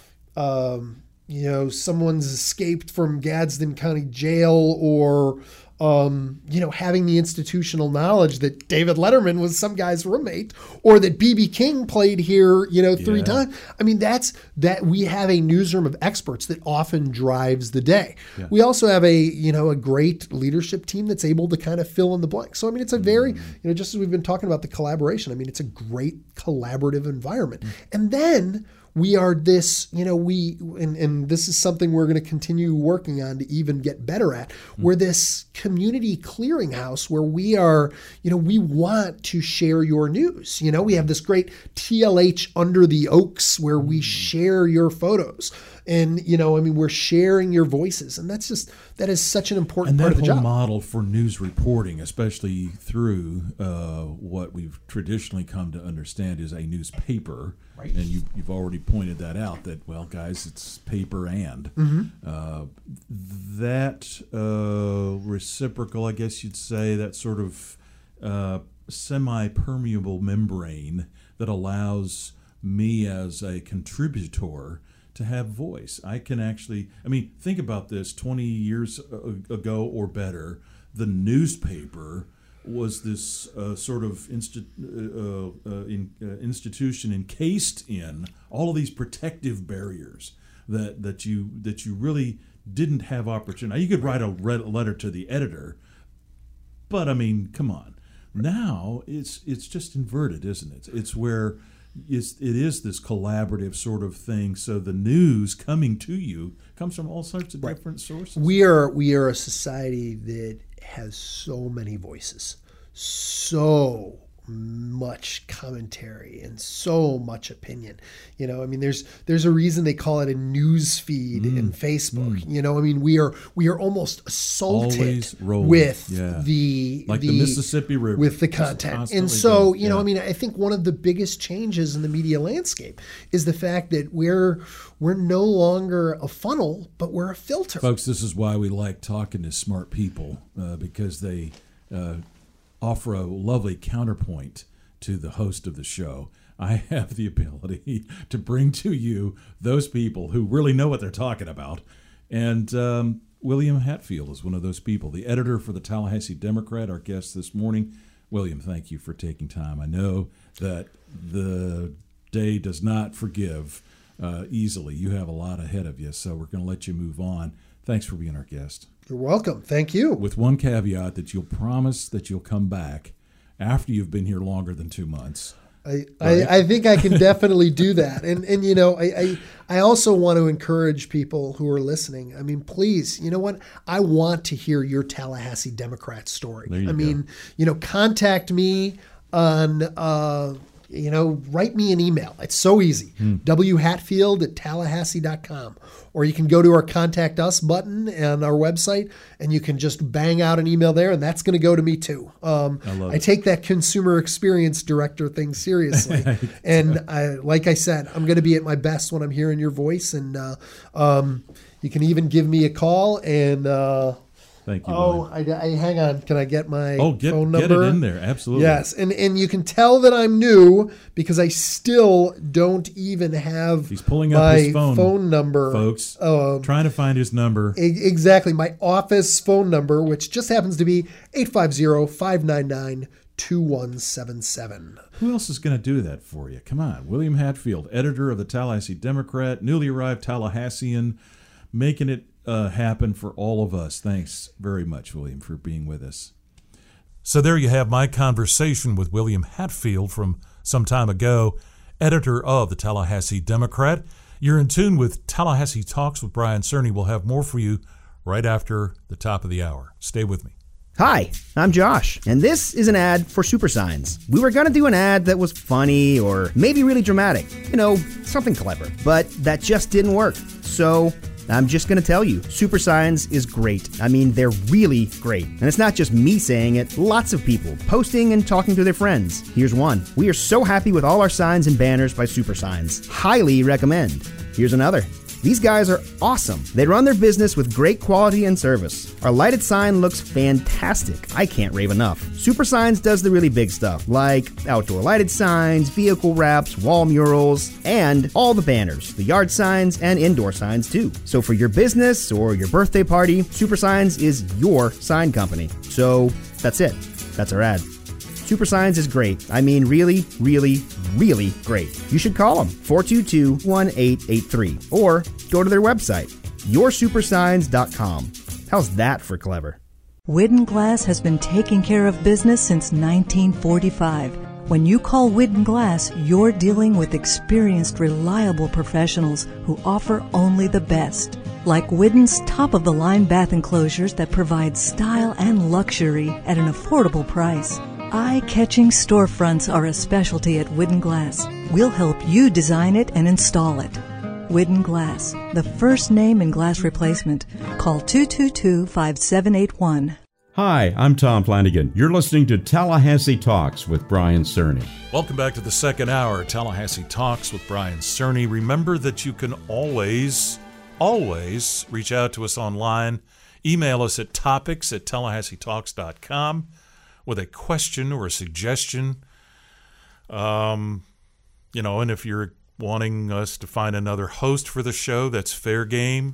someone's escaped from Gadsden County Jail, or, having the institutional knowledge that David Letterman was some guy's roommate, or that B.B. King played here, 3 times. I mean, that we have a newsroom of experts that often drives the day. Yeah. We also have a great leadership team that's able to kind of fill in the blank. So, I mean, it's a very, just as we've been talking about the collaboration, I mean, it's a great collaborative environment. And then we are this, and this is something we're going to continue working on to even get better at. We're this community clearinghouse where we are, we want to share your news. We have this great TLH Under the Oaks where we share your photos. And, we're sharing your voices. And that is such an important part of the job. And that whole model for news reporting, especially through what we've traditionally come to understand is a newspaper. Right. And you've already pointed that out, that, well, guys, it's paper and. That reciprocal, I guess you'd say, that sort of semi-permeable membrane that allows me as a contributor to have voice. I can actually, think about this, 20 years ago or better, the newspaper was this sort of institution encased in all of these protective barriers that you really didn't have opportunity. Now, you could write a letter to the editor, but come on. Now it's just inverted, isn't it? It's where it is this collaborative sort of thing. So the news coming to you comes from all sorts of different sources. We are a society that has so many voices, so much commentary, and so much opinion. There's a reason they call it a news feed in Facebook. We are almost assaulted with the Mississippi River, with the content. And so, I think one of the biggest changes in the media landscape is the fact that we're no longer a funnel, but we're a filter. Folks, this is why we like talking to smart people, because they offer a lovely counterpoint to the host of the show. I have the ability to bring to you those people who really know what they're talking about. And William Hatfield is one of those people, the editor for the Tallahassee Democrat, our guest this morning. William, thank you for taking time. I know that the day does not forgive easily. You have a lot ahead of you, so we're going to let you move on. Thanks for being our guest. You're welcome. Thank you. With one caveat, that you'll promise that you'll come back after you've been here longer than 2 months. I think I can definitely do that. And you know, I also want to encourage people who are listening. I mean, please, you know what? I want to hear your Tallahassee Democrat story. I mean, you know, contact me on, you know, write me an email. It's so easy. whatfield@tallahassee.com. Or you can go to our Contact Us button on our website, and you can just bang out an email there, and that's going to go to me too. I take that consumer experience director thing seriously. And like I said, I'm going to be at my best when I'm hearing your voice. And you can even give me a call and... Thank you. Hang on. Can I get my phone number? Get it in there. Absolutely. Yes. And you can tell that I'm new because I still don't even have He's pulling up his phone number. Folks, trying to find his number. Exactly. My office phone number, which just happens to be 850-599-2177. Who else is going to do that for you? Come on. William Hatfield, editor of the Tallahassee Democrat, newly arrived Tallahassean, making it happen for all of us. Thanks very much, William, for being with us. So there you have my conversation with William Hatfield from some time ago, editor of the Tallahassee Democrat. You're in tune with Tallahassee Talks with Brian Cerny. We'll have more for you right after the top of the hour. Stay with me. Hi, I'm Josh, and this is an ad for Super Signs. We were going to do an ad that was funny or maybe really dramatic, you know, something clever, but that just didn't work. So I'm just going to tell you, Super Signs is great. I mean, they're really great. And it's not just me saying it, lots of people posting and talking to their friends. Here's one. We are so happy with all our signs and banners by Super Signs. Highly recommend. Here's another. These guys are awesome. They run their business with great quality and service. Our lighted sign looks fantastic. I can't rave enough. Super Signs does the really big stuff, like outdoor lighted signs, vehicle wraps, wall murals, and all the banners, the yard signs, and indoor signs too. So for your business or your birthday party, Super Signs is your sign company. So that's it. That's our ad. Super Signs is great. I mean, really, really, really great. You should call them, 422-1883, or go to their website, yoursupersigns.com. How's that for clever? Widden Glass has been taking care of business since 1945. When you call Widden Glass, you're dealing with experienced, reliable professionals who offer only the best. Like Widden's top-of-the-line bath enclosures that provide style and luxury at an affordable price. Eye-catching storefronts are a specialty at Widden Glass. We'll help you design it and install it. Widden Glass, the first name in glass replacement. Call 222-5781. Hi, I'm Tom Flanagan. You're listening to Tallahassee Talks with Brian Cerny. Welcome back to the second hour, Tallahassee Talks with Brian Cerny. Remember that you can always reach out to us online. Email us at topics@tallahasseetalks.com. with a question or a suggestion. And if you're wanting us to find another host for the show, that's fair game.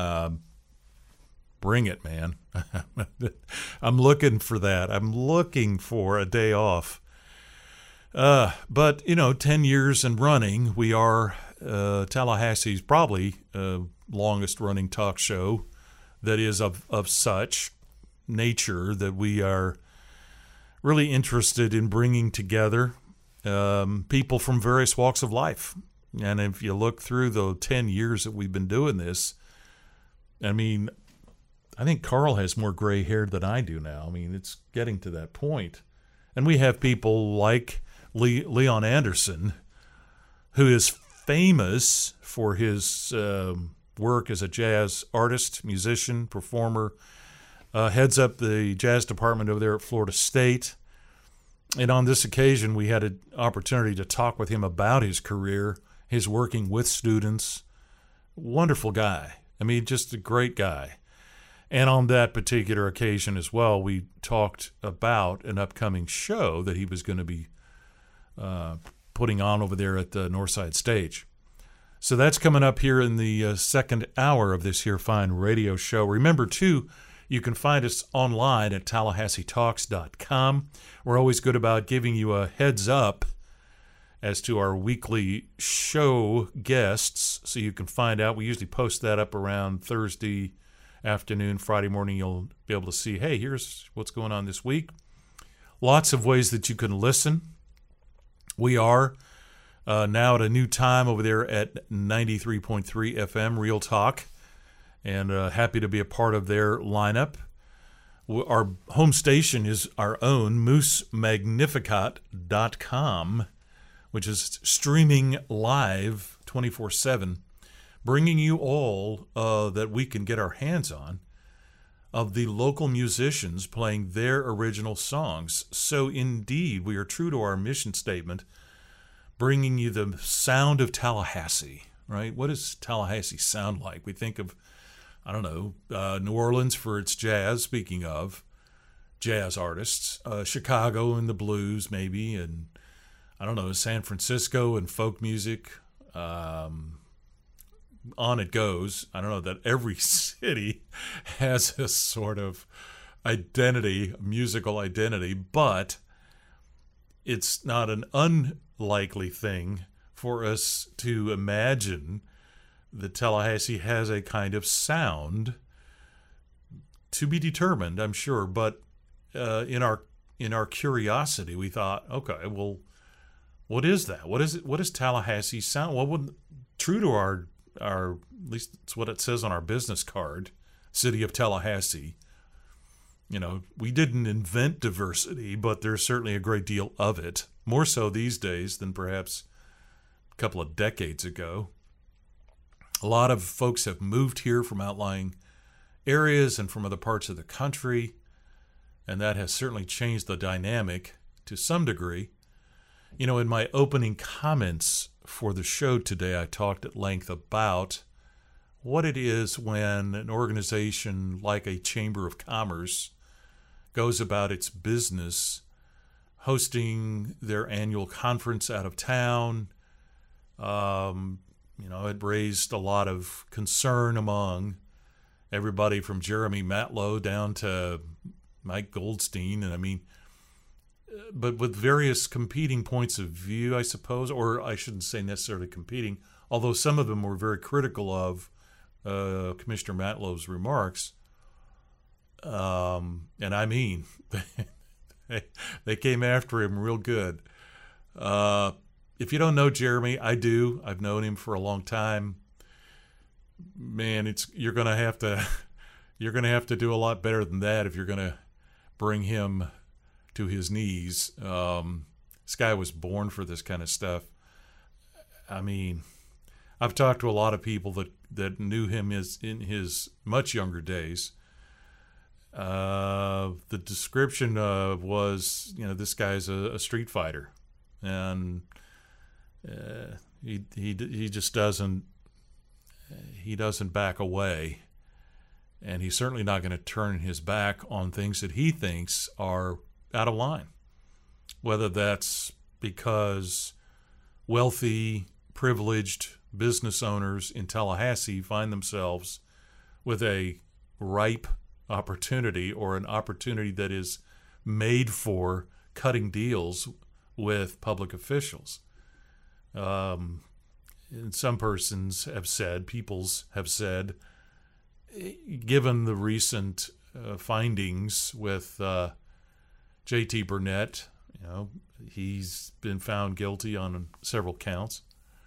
Bring it, man. I'm looking for that. I'm looking for a day off. But 10 years and running, we are Tallahassee's probably longest running talk show that is of such nature that we are really interested in bringing together people from various walks of life. And if you look through the 10 years that we've been doing this, I mean, I think Carl has more gray hair than I do now. I mean, it's getting to that point. And we have people like Leon Anderson, who is famous for his work as a jazz artist, musician, performer, heads up the jazz department over there at Florida State. And on this occasion, we had an opportunity to talk with him about his career, his working with students. Wonderful guy. I mean, just a great guy. And on that particular occasion as well, we talked about an upcoming show that he was going to be putting on over there at the Northside Stage. So that's coming up here in the second hour of this here fine radio show. Remember, too, you can find us online at TallahasseeTalks.com. We're always good about giving you a heads up as to our weekly show guests, so you can find out. We usually post that up around Thursday afternoon. Friday morning, you'll be able to see, hey, here's what's going on this week. Lots of ways that you can listen. We are now at a new time over there at 93.3 FM Real Talk, and happy to be a part of their lineup. Our home station is our own MooseMagnificat.com, which is streaming live 24/7, bringing you all that we can get our hands on of the local musicians playing their original songs. So indeed, we are true to our mission statement, bringing you the sound of Tallahassee, right? What does Tallahassee sound like? We think of, I don't know, New Orleans for its jazz, speaking of jazz artists, Chicago and the blues maybe, and I don't know, San Francisco and folk music, on it goes. I don't know that every city has a sort of identity, musical identity, but it's not an unlikely thing for us to imagine that Tallahassee has a kind of sound, to be determined, I'm sure. But in our curiosity, we thought, okay, well, what is that? What is it? What does Tallahassee sound? What would, true to our at least it's what it says on our business card, City of Tallahassee. You know, we didn't invent diversity, but there's certainly a great deal of it, more so these days than perhaps a couple of decades ago. A lot of folks have moved here from outlying areas and from other parts of the country, and that has certainly changed the dynamic to some degree. You know, in my opening comments for the show today, I talked at length about what it is when an organization like a Chamber of Commerce goes about its business, hosting their annual conference out of town. You know, it raised a lot of concern among everybody from Jeremy Matlow down to Mike Goldstein. And I mean, but with various competing points of view, I suppose, or I shouldn't say necessarily competing, although some of them were very critical of Commissioner Matlow's remarks. And I mean, they came after him real good. If you don't know Jeremy, I do. I've known him for a long time. Man, you're gonna have to do a lot better than that if you're gonna bring him to his knees. This guy was born for this kind of stuff. I mean, I've talked to a lot of people that knew him in his much younger days. The description was, you know, this guy's a street fighter, and he just doesn't back away, and he's certainly not going to turn his back on things that he thinks are out of line, whether that's because wealthy, privileged business owners in Tallahassee find themselves with a ripe opportunity, or an opportunity that is made for cutting deals with public officials. And some persons have said, peoples have said, given the recent findings with J.T. Burnett, you know, he's been found guilty on several counts.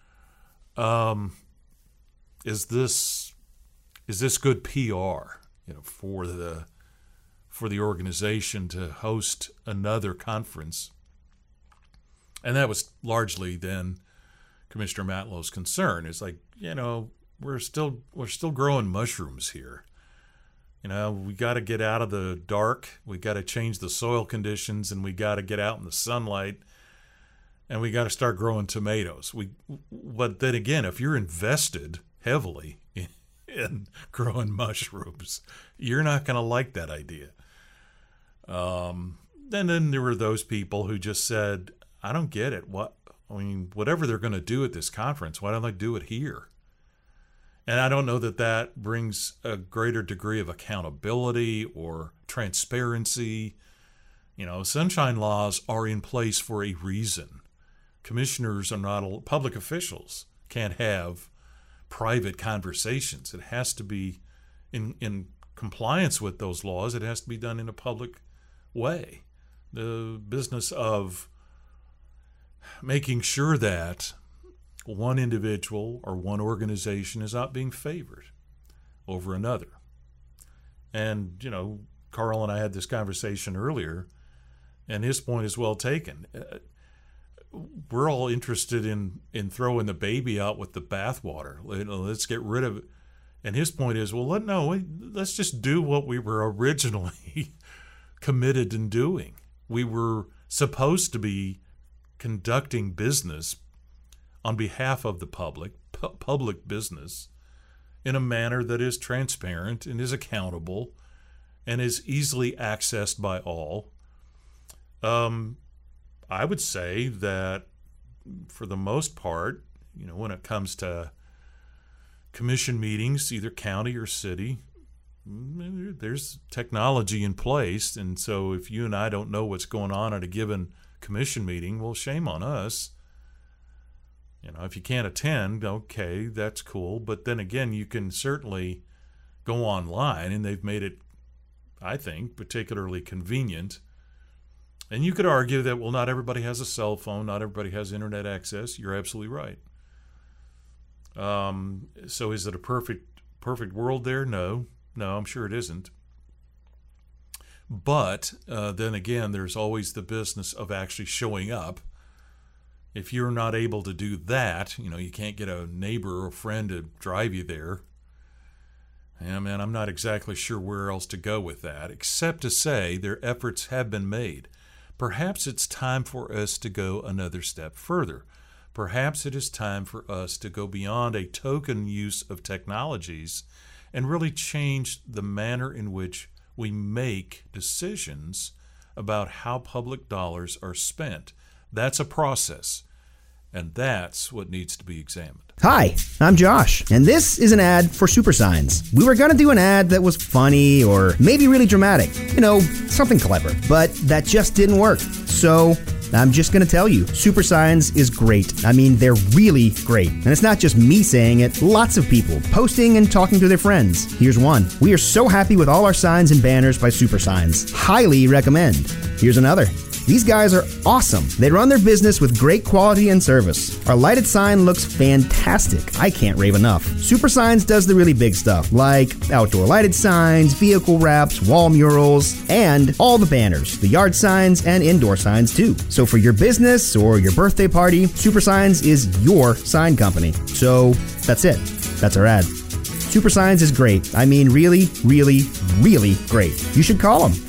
Is this good PR, you know, for the organization to host another conference? And that was largely then Commissioner Matlow's concern. It's like, you know, we're still growing mushrooms here. You know, we got to get out of the dark. We got to change the soil conditions, and we got to get out in the sunlight, and we got to start growing tomatoes. But then again, if you're invested heavily in growing mushrooms, you're not going to like that idea. And then there were those people who just said, I don't get it. I mean, whatever they're going to do at this conference, why don't they do it here? And I don't know that that brings a greater degree of accountability or transparency. You know, sunshine laws are in place for a reason. Commissioners are not, public officials can't have private conversations. It has to be in compliance with those laws. It has to be done in a public way. The business of making sure that one individual or one organization is not being favored over another. And, you know, Carl and I had this conversation earlier, and his point is well taken. We're all interested in throwing the baby out with the bathwater. Let's get rid of it. And his point is, well, let's just do what we were originally committed in doing. We were supposed to be conducting business on behalf of the public business, in a manner that is transparent and is accountable and is easily accessed by all. I would say that for the most part, you know, when it comes to commission meetings, either county or city, there's technology in place. And so if you and I don't know what's going on at a given commission meeting, well, shame on us. You know, if you can't attend, okay, that's cool. But then again, you can certainly go online, and they've made it, I think, particularly convenient. And you could argue that, well, not everybody has a cell phone, not everybody has internet access. You're absolutely right. So is it a perfect world there? No, I'm sure it isn't. But then again, there's always the business of actually showing up. If you're not able to do that, you know, you can't get a neighbor or a friend to drive you there. Yeah, man, I'm not exactly sure where else to go with that, except to say their efforts have been made. Perhaps it's time for us to go another step further. Perhaps it is time for us to go beyond a token use of technologies and really change the manner in which we make decisions about how public dollars are spent. That's a process, and that's what needs to be examined. Hi, I'm Josh, and this is an ad for Super Signs. We were going to do an ad that was funny or maybe really dramatic, you know, something clever, but that just didn't work. So I'm just going to tell you, Super Signs is great. I mean, they're really great. And it's not just me saying it, lots of people posting and talking to their friends. Here's one. We are so happy with all our signs and banners by Super Signs. Highly recommend. Here's another. These guys are awesome. They run their business with great quality and service. Our lighted sign looks fantastic. I can't rave enough. Super Signs does the really big stuff, like outdoor lighted signs, vehicle wraps, wall murals, and all the banners, the yard signs, and indoor signs too. So for your business or your birthday party, Super Signs is your sign company. So that's it. That's our ad. Super Signs is great. I mean, really, really, really great. You should call them,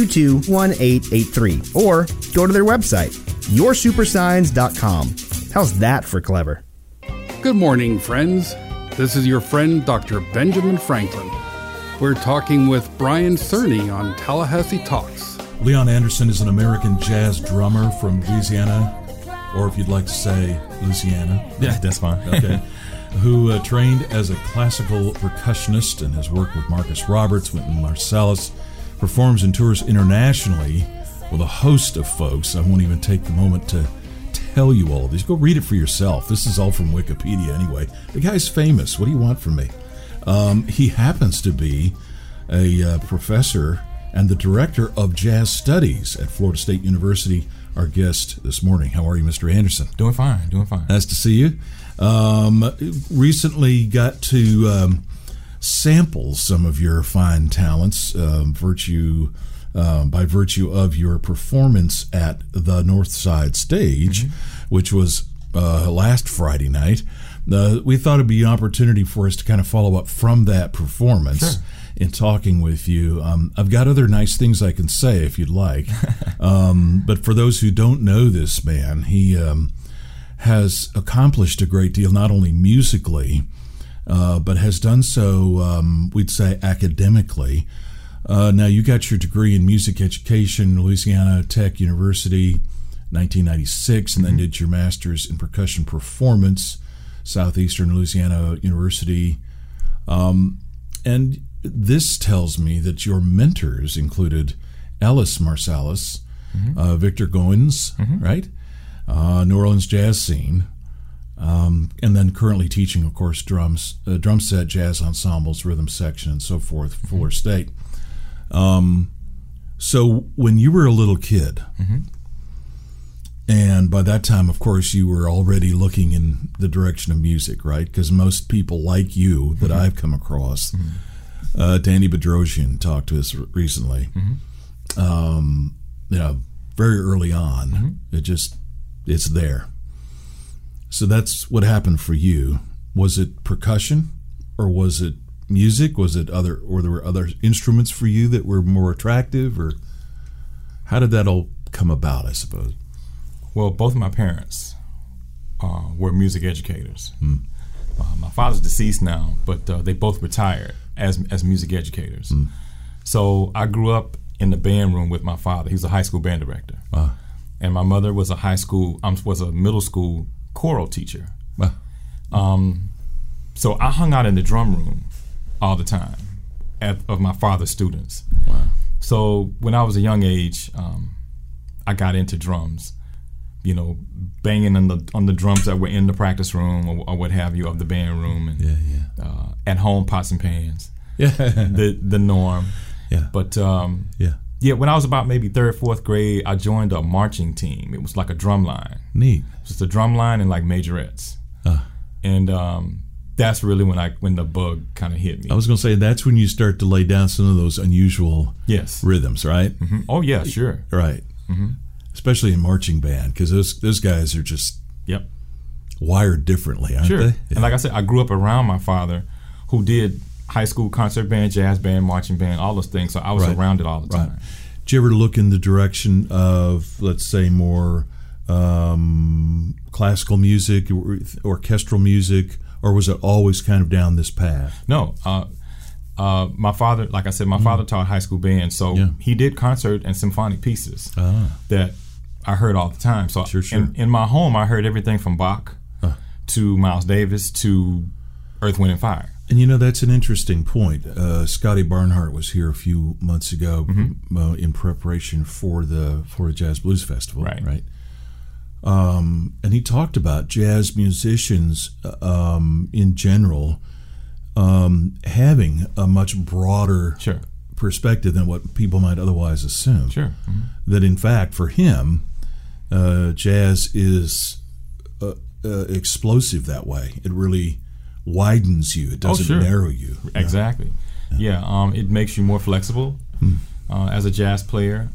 422-1883, or go to their website, yoursupersigns.com. How's that for clever? Good morning, friends. This is your friend, Dr. Benjamin Franklin. We're talking with Brian Cerny on Tallahassee Talks. Leon Anderson is an American jazz drummer from Louisiana, or if you'd like to say Louisiana. Yeah, that's fine. Okay. Who trained as a classical percussionist and has worked with Marcus Roberts, Wynton Marsalis, performs and tours internationally with a host of folks. I won't even take the moment to tell you all of these. Go read it for yourself. This is all from Wikipedia anyway. The guy's famous. What do you want from me? He happens to be a professor and the director of jazz studies at Florida State University. Our guest this morning. How are you, Mr. Anderson? Doing fine. Nice to see you. Recently got to sample some of your fine talents, by virtue of your performance at the Northside Stage, which was last Friday night. We thought it'd be an opportunity for us to kind of follow up from that performance. Sure. In talking with you. I've got other nice things I can say if you'd like. But for those who don't know this man, he has accomplished a great deal, not only musically, but has done so, we'd say, academically. Now, you got your degree in music education, Louisiana Tech University, 1996, and then did your master's in percussion performance, Southeastern Louisiana University. And this tells me that your mentors included Ellis Marsalis, Victor Goins, right? New Orleans jazz scene, and then currently teaching, of course, drum set, jazz ensembles, rhythm section, and so forth, Fuller State. So when you were a little kid, and by that time, of course, you were already looking in the direction of music, right? Because most people like you that I've come across, Danny Bedrosian talked to us recently, very early on, it's there. So that's what happened for you. Was it percussion, or was it music? Was it or there were other instruments for you that were more attractive, or how did that all come about, I suppose? Well, both of my parents were music educators. My father's deceased now, but they both retired as music educators. So I grew up in the band room with my father. He was a high school band director. And my mother was a middle school choral teacher. So I hung out in the drum room all the time of my father's students. So when I was a young age, I got into drums, banging on the drums that were in the practice room or what have you of the band room, and at home, pots and pans, the norm. But when I was about maybe 3rd, 4th grade, I joined a marching team. It was like a drum line. Neat. Just a drum line and like majorettes. And that's really when the bug kind of hit me. I was going to say, that's when you start to lay down some of those unusual rhythms, right? Oh, yeah, sure. Right. Especially in marching band, because those guys are just wired differently, aren't they? Yeah. And like I said, I grew up around my father, who did high school concert band, jazz band, marching band, all those things. So I was around it all the time. Did you ever look in the direction of, let's say, more classical music, orchestral music, or was it always kind of down this path? No. My father, like I said, father taught high school band, so he did concert and symphonic pieces that I heard all the time. So in my home, I heard everything from Bach to Miles Davis to Earth, Wind, and Fire. And that's an interesting point. Scotty Barnhart was here a few months ago in preparation for the Florida Jazz Blues Festival, right? And he talked about jazz musicians in general having a much broader perspective than what people might otherwise assume. That in fact, for him, jazz is explosive that way. It really widens you. It doesn't narrow you. Exactly. It makes you more flexible as a jazz player.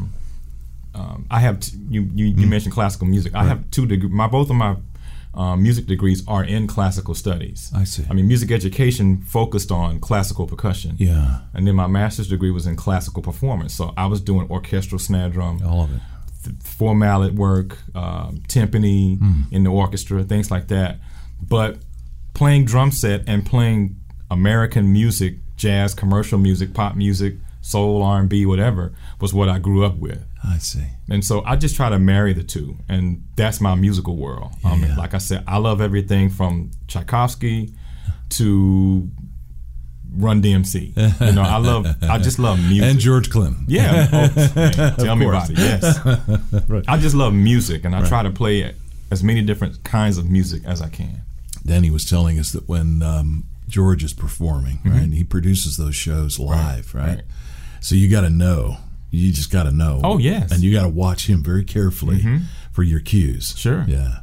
I have you mentioned classical music. I have 2 degrees. Both of my music degrees are in classical studies. I see. I mean, music education focused on classical percussion. And then my master's degree was in classical performance. So I was doing orchestral snare drum, all of it, 4 mallet work, timpani in the orchestra, things like that. But playing drum set and playing American music, jazz, commercial music, pop music, soul, R&B, whatever, was what I grew up with. I see. And so I just try to marry the two, and that's my musical world. Like I said, I love everything from Tchaikovsky to Run DMC. I just love music. And George Clinton. Tell me about it. Yes. I just love music, and I try to play as many different kinds of music as I can. Danny was telling us that when George is performing, right, he produces those shows live, right? So you got to know. You just got to know. Oh, yes. And you got to watch him very carefully for your cues. Sure. Yeah.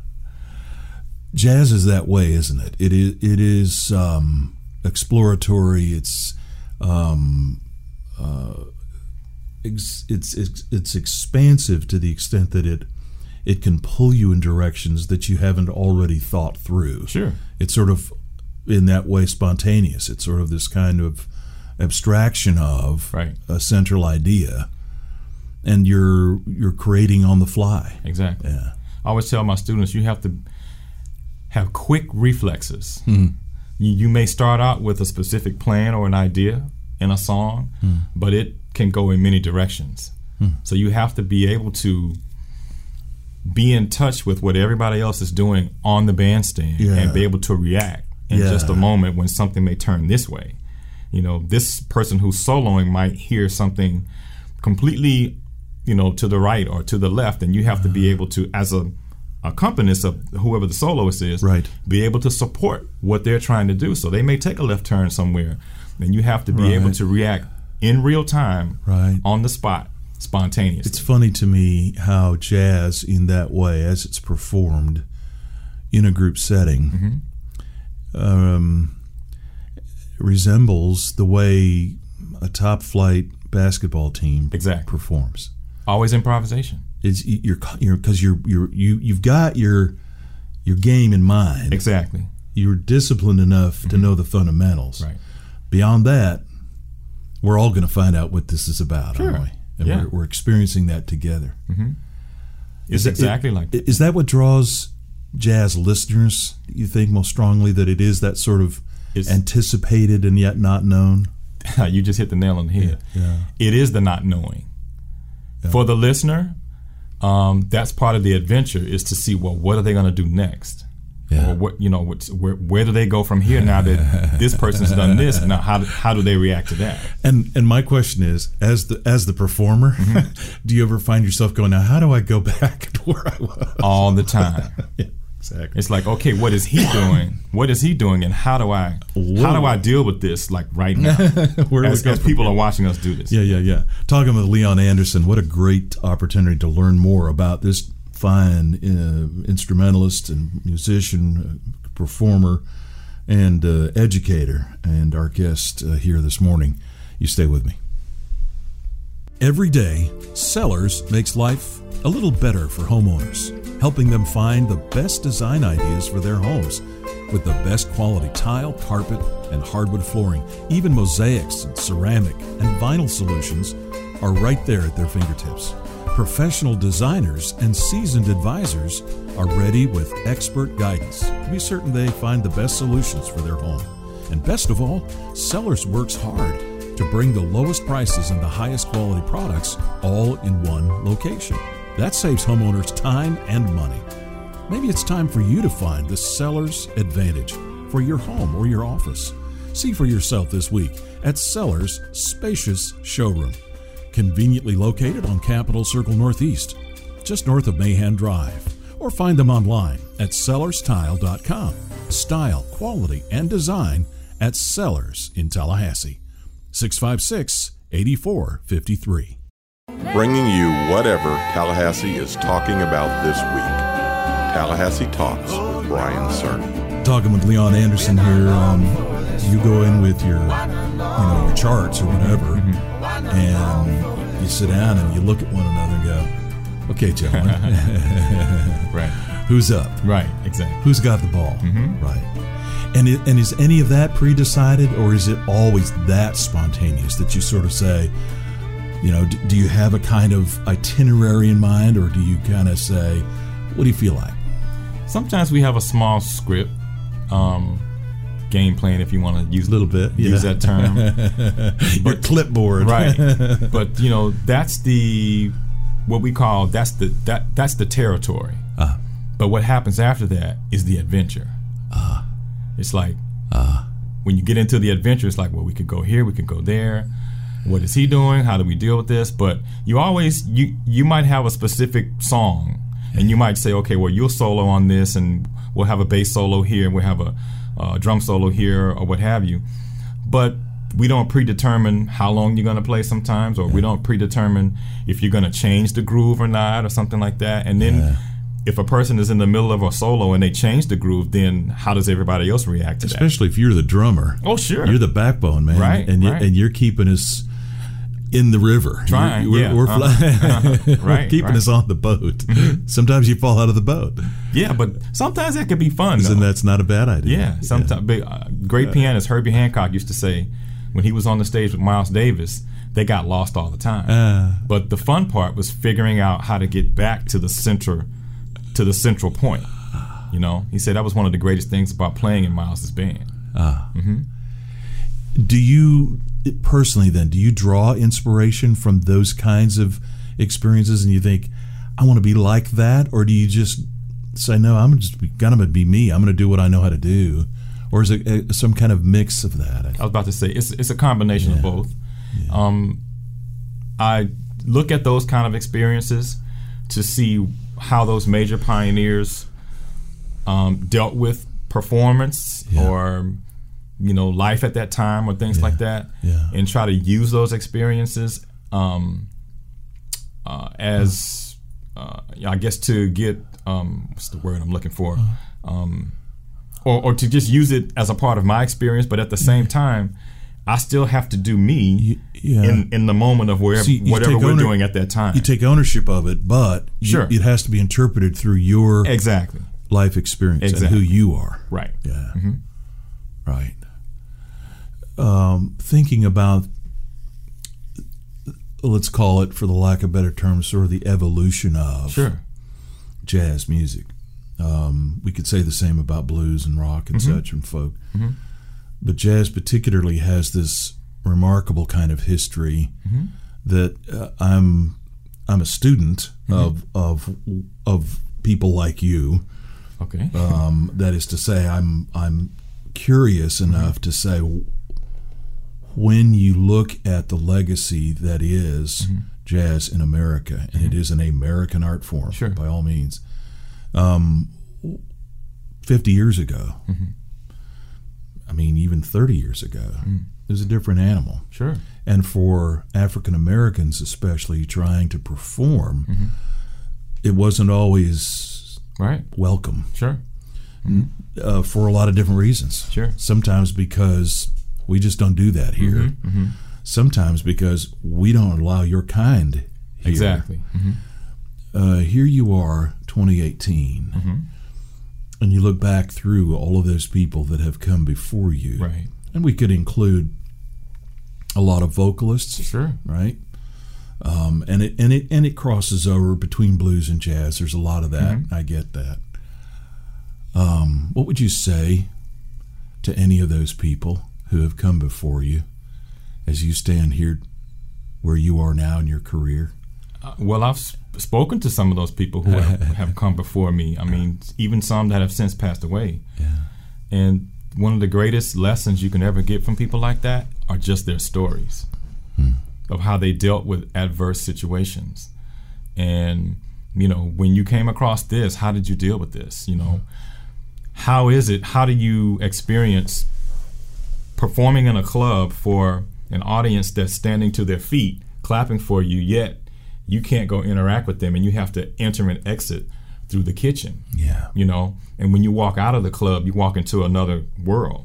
Jazz is that way, isn't it? It is exploratory. It's expansive to the extent that it can pull you in directions that you haven't already thought through. Sure. It's sort of in that way spontaneous. It's sort of this kind of abstraction of a central idea, and you're creating on the fly. Exactly. Yeah. I always tell my students, you have to have quick reflexes. You may start out with a specific plan or an idea in a song, but it can go in many directions. So you have to be able to be in touch with what everybody else is doing on the bandstand and be able to react in just a moment when something may turn this way. You know, this person who's soloing might hear something completely, you know, to the right or to the left, and you have to be able to, as a accompanist of whoever the soloist is, be able to support what they're trying to do. So they may take a left turn somewhere, and you have to be able to react in real time, on the spot, spontaneously. It's funny to me how jazz, in that way, as it's performed in a group setting, resembles the way a top flight basketball team performs. Always improvisation. It's because you've got your game in mind. Exactly. You're disciplined enough to know the fundamentals. Right. Beyond that, we're all going to find out what this is about, aren't we? And we're experiencing that together. It's exactly like that. Is that what draws jazz listeners, you think, most strongly, that it is that sort of anticipated and yet not known? You just hit the nail on the head. It is the not knowing. For the listener, that's part of the adventure, is to see, well, what are they going to do next? Or what, you know, where do they go from here now that this person's done this? Now, how do they react to that? And my question is, as the performer, do you ever find yourself going, now, how do I go back to where I was? All the time. Exactly. It's like, okay, what is he doing? What is he doing? And how do I deal with this, like, right now? as people are watching us do this. Yeah. Talking with Leon Anderson, what a great opportunity to learn more about this fine instrumentalist and musician, performer, and educator, and our guest here this morning. You stay with me. Every day, Sellers makes life a little better for homeowners, helping them find the best design ideas for their homes with the best quality tile, carpet, and hardwood flooring. Even mosaics and ceramic and vinyl solutions are right there at their fingertips. Professional designers and seasoned advisors are ready with expert guidance to be certain they find the best solutions for their home. And best of all, Sellers works hard to bring the lowest prices and the highest quality products all in one location. That saves homeowners time and money. Maybe it's time for you to find the Sellers Advantage for your home or your office. See for yourself this week at Sellers' spacious showroom, conveniently located on Capitol Circle Northeast, just north of Mahan Drive. Or find them online at sellerstile.com. Style, quality, and design at Sellers in Tallahassee. 656-8453. Bringing you whatever Tallahassee is talking about this week. Tallahassee Talks with Brian Cerny. Talking with Leon Anderson here. You go in with your charts or whatever, and you sit down and you look at one another and go, "Okay, gentlemen, right? Who's up? Right, exactly. Who's got the ball? Right." And is any of that pre-decided, or is it always that spontaneous that you sort of say, you know, do you have a kind of itinerary in mind, or do you kind of say, what do you feel like? Sometimes we have a small script, game plan, if you want to use a little bit, use that term. Your clipboard, right? But you know, that's the territory. But what happens after that is the adventure. It's like when you get into the adventure, it's like, well, we could go here, we could go there. What is he doing? How do we deal with this? But you always you might have a specific song, and you might say, okay, well, you'll solo on this, and we'll have a bass solo here, and we'll have a drum solo here, or what have you. But we don't predetermine how long you're going to play sometimes, or we don't predetermine if you're going to change the groove or not, or something like that. And then if a person is in the middle of a solo and they change the groove, then how does everybody else react to that? Especially if you're the drummer. Oh, sure. You're the backbone, man. Right. And you're keeping us in the river. Trying. We're keeping us on the boat. Sometimes you fall out of the boat. Yeah, but sometimes that could be fun. And that's not a bad idea. Yeah. Sometimes great pianist Herbie Hancock used to say, when he was on the stage with Miles Davis, they got lost all the time. But the fun part was figuring out how to get back to the central point. You know, he said that was one of the greatest things about playing in Miles's band. Do you personally then, do you draw inspiration from those kinds of experiences, and you think, I want to be like that, or do you just say, no, I'm just gonna be me. I'm gonna do what I know how to do, or is it some kind of mix of that? I was about to say it's a combination of both. Yeah. I look at those kind of experiences to see how those major pioneers dealt with performance or life at that time or things like that, and try to use those experiences as I guess to get what's the word I'm looking for, or to just use it as a part of my experience, but at the same time I still have to do me in the moment of whatever we're doing at that time. You take ownership of it, but it has to be interpreted through your life experience and who you are. Right. Yeah. Mm-hmm. Right. Thinking about, let's call it, for the lack of better terms, sort of the evolution of jazz music. We could say the same about blues and rock and such and folk. Mm-hmm. But jazz particularly has this remarkable kind of history that I'm a student of people like you. Okay. That is to say, I'm curious enough to say, when you look at the legacy that is jazz in America, and it is an American art form by all means, 50 years ago, I mean, even 30 years ago, it was a different animal. Sure. And for African Americans, especially trying to perform, it wasn't always welcome. Sure. For a lot of different reasons. Sure. Sometimes because we just don't do that here. Sometimes because we don't allow your kind here. Exactly. Here you are, 2018. And you look back through all of those people that have come before you. Right. And we could include a lot of vocalists. Sure. Right. And it crosses over between blues and jazz. There's a lot of that. I get that. What would you say to any of those people who have come before you as you stand here where you are now in your career? Well, I've spoken to some of those people who have come before me. I mean, even some that have since passed away. Yeah. And one of the greatest lessons you can ever get from people like that are just their stories of how they dealt with adverse situations. And, when you came across this, how did you deal with this? How do you experience performing in a club for an audience that's standing to their feet, clapping for you, yet you can't go interact with them and you have to enter and exit through the kitchen. Yeah. And when you walk out of the club, you walk into another world.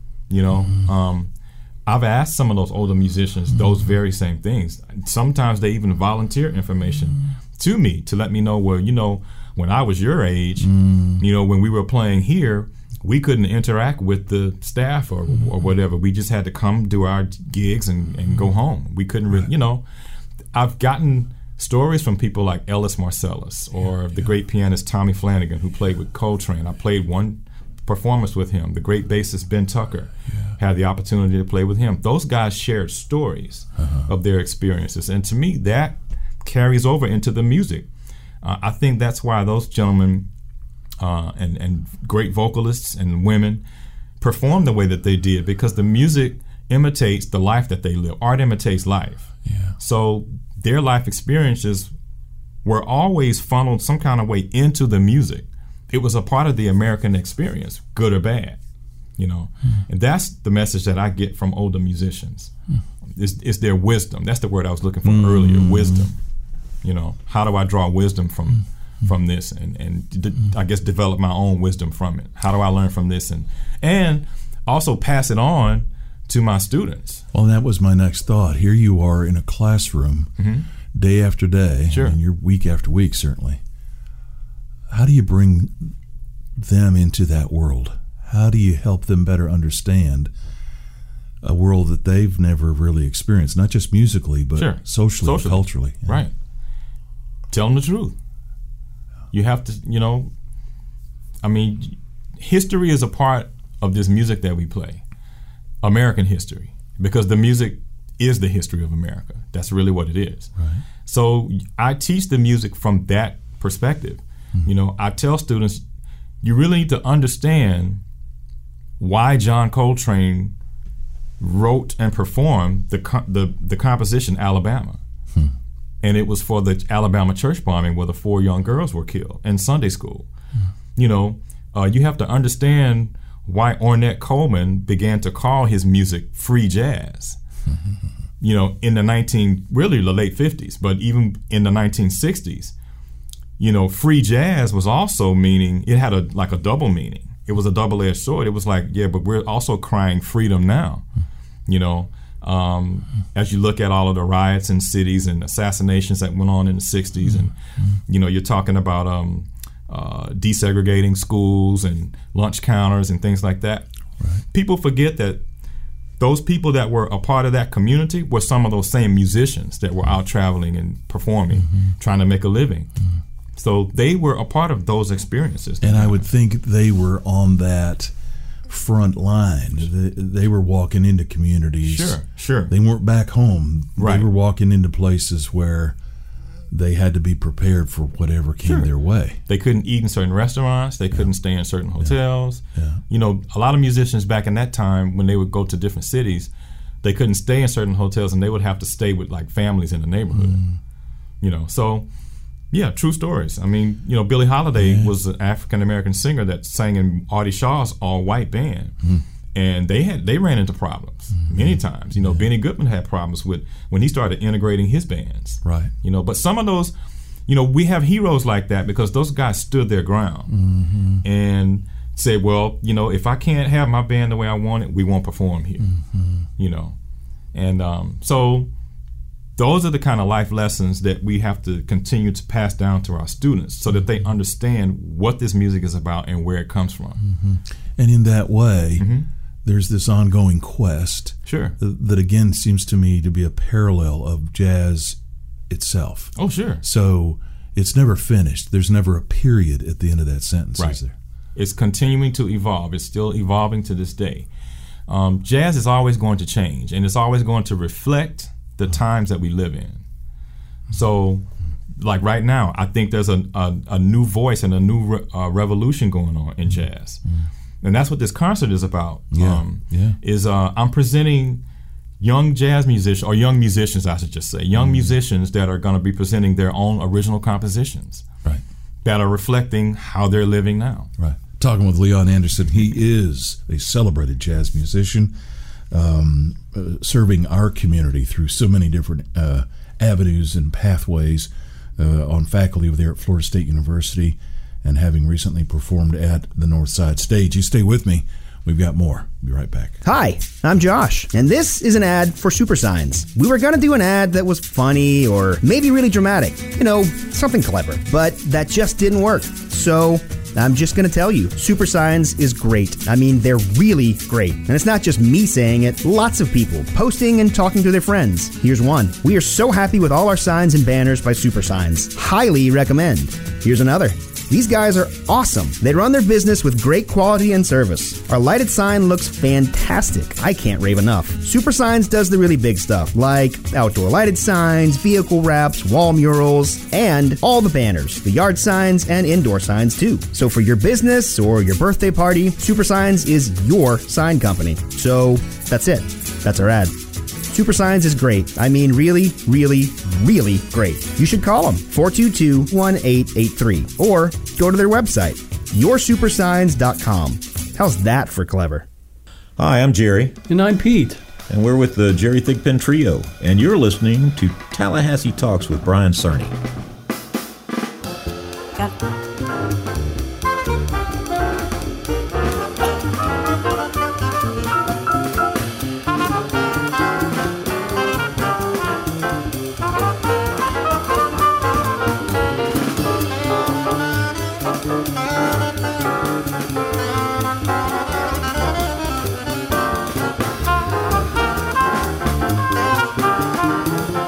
I've asked some of those older musicians those very same things. Sometimes they even volunteer information to me to let me know, when I was your age, when we were playing here, we couldn't interact with the staff or whatever. We just had to come do our gigs and go home. We couldn't really, I've gotten stories from people like Ellis Marsalis or the great pianist Tommy Flanagan, who played with Coltrane. I played one performance with him. The great bassist Ben Tucker had the opportunity to play with him. Those guys shared stories of their experiences, and to me that carries over into the music. I think that's why those gentlemen and great vocalists and women perform the way that they did, because the music imitates the life that they live. Art imitates life. So their life experiences were always funneled some kind of way into the music. It was a part of the American experience, good or bad, And that's the message that I get from older musicians. It's their wisdom. That's the word I was looking for earlier, wisdom. How do I draw wisdom from this and I guess develop my own wisdom from it? How do I learn from this and also pass it on to my students? Well, that was my next thought. Here you are in a classroom day after day, and you're week after week, certainly. How do you bring them into that world? How do you help them better understand a world that they've never really experienced, not just musically, but socially, culturally? Right. Tell them the truth. You have to, history is a part of this music that we play, American history, because the music is the history of America. That's really what it is. Right. So I teach the music from that perspective. You know, I tell students, you really need to understand why John Coltrane wrote and performed the composition Alabama. And it was for the Alabama church bombing where the 4 young girls were killed in Sunday school. You know, you have to understand why Ornette Coleman began to call his music free jazz. You know, in the late 50s, but even in the 1960s, you know, free jazz was also meaning, it had a double meaning. It was a double-edged sword. It was like, yeah, but we're also crying freedom now. You know, as you look at all of the riots in cities and assassinations that went on in the 60s, and, you know, you're talking about desegregating schools and lunch counters and things like that. Right. People forget that those people that were a part of that community were some of those same musicians that were out traveling and performing, trying to make a living. So they were a part of those experiences. And I would think they were on that front line. They were walking into communities. Sure. They weren't back home. Right. They were walking into places where they had to be prepared for whatever came their way. They couldn't eat in certain restaurants. They couldn't stay in certain hotels. You know, a lot of musicians back in that time, when they would go to different cities, they couldn't stay in certain hotels, and they would have to stay with like families in the neighborhood. You know, so yeah, true stories. I mean, you know, Billie Holiday was an African-American singer that sang in Artie Shaw's all-white band. And they ran into problems many times. You know, Benny Goodman had problems with when he started integrating his bands. Right. You know, but some of those, you know, we have heroes like that because those guys stood their ground and said, well, you know, if I can't have my band the way I want it, we won't perform here. You know, and so those are the kind of life lessons that we have to continue to pass down to our students so that they understand what this music is about and where it comes from. And in that way, there's this ongoing quest that again seems to me to be a parallel of jazz itself. Oh, sure. So it's never finished. There's never a period at the end of that sentence, is there? It's continuing to evolve. It's still evolving to this day. Jazz is always going to change, and it's always going to reflect the times that we live in. So, like right now, I think there's a new voice and a new revolution going on in jazz. And that's what this concert is about. I'm presenting young jazz musicians, or young musicians, I should just say, young musicians that are going to be presenting their own original compositions, that are reflecting how they're living now. Right. Talking with Leon Anderson, he is a celebrated jazz musician, serving our community through so many different avenues and pathways, on faculty there at Florida State University, and having recently performed at the Northside Stage. You stay with me. We've got more. Be right back. Hi, I'm Josh, and this is an ad for Super Signs. We were going to do an ad that was funny or maybe really dramatic, you know, something clever, but that just didn't work. So I'm just going to tell you, Super Signs is great. I mean, they're really great. And it's not just me saying it, lots of people posting and talking to their friends. Here's one. We are so happy with all our signs and banners by Super Signs. Highly recommend. Here's another. These guys are awesome. They run their business with great quality and service. Our lighted sign looks fantastic. I can't rave enough. Super Signs does the really big stuff, like outdoor lighted signs, vehicle wraps, wall murals, and all the banners, the yard signs, and indoor signs too. So for your business or your birthday party, Super Signs is your sign company. So that's it. That's our ad. Super Signs is great. I mean, really, really, really great. You should call them, 422-1883, or go to their website, yoursupersigns.com. How's that for clever? Hi, I'm Jerry. And I'm Pete. And we're with the Jerry Thigpen Trio, and you're listening to Tallahassee Talks with Brian Cerny.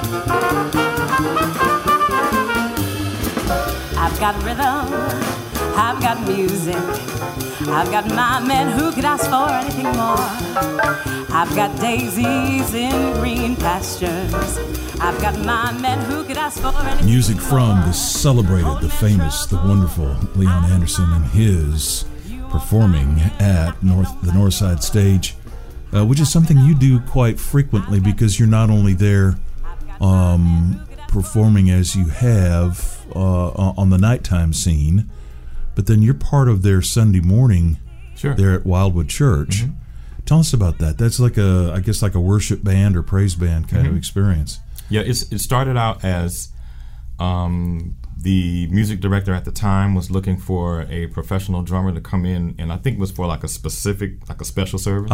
Got rhythm, I've got music. I've got my men, who could ask for anything more? I've got daisies in green pastures. I've got my men, who could ask for anything Music more? from the celebrated, the famous, the wonderful Leon Anderson and his performing at the Northside Stage, which is something you do quite frequently because you're not only there performing as you have on the nighttime scene, but then you're part of their Sunday morning there at Wildwood Church. Mm-hmm. Tell us about that. That's like I guess like a worship band or praise band kind of experience. Yeah, it started out as the music director at the time was looking for a professional drummer to come in, and I think it was for like a special service.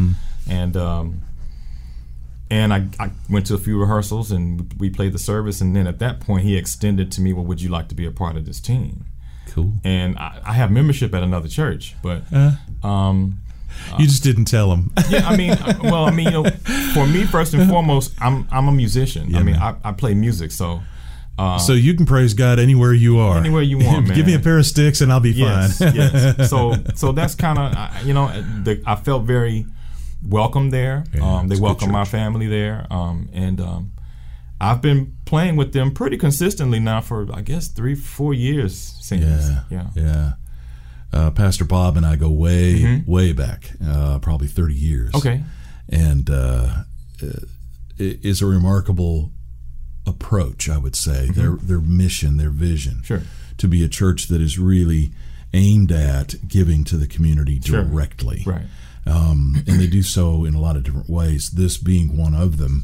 And I went to a few rehearsals and we played the service, and then at that point he extended to me, well, would you like to be a part of this team? Cool. And I have membership at another church, but you just didn't tell him. Yeah, I mean, for me, first and foremost, I'm a musician. Yeah, I play music, so you can praise God anywhere you are. Anywhere you want, man. Give me a pair of sticks and I'll be fine. Yes. So that's kind of, I felt very welcome there. Yeah, they welcome my family there, and I've been playing with them pretty consistently now for, I guess, 3-4 years. Since. Yeah. Pastor Bob and I go way back, probably 30 years. Okay. And it's a remarkable approach, I would say. Their mission, their vision, to be a church that is really aimed at giving to the community directly. Right. And they do so in a lot of different ways. This being one of them,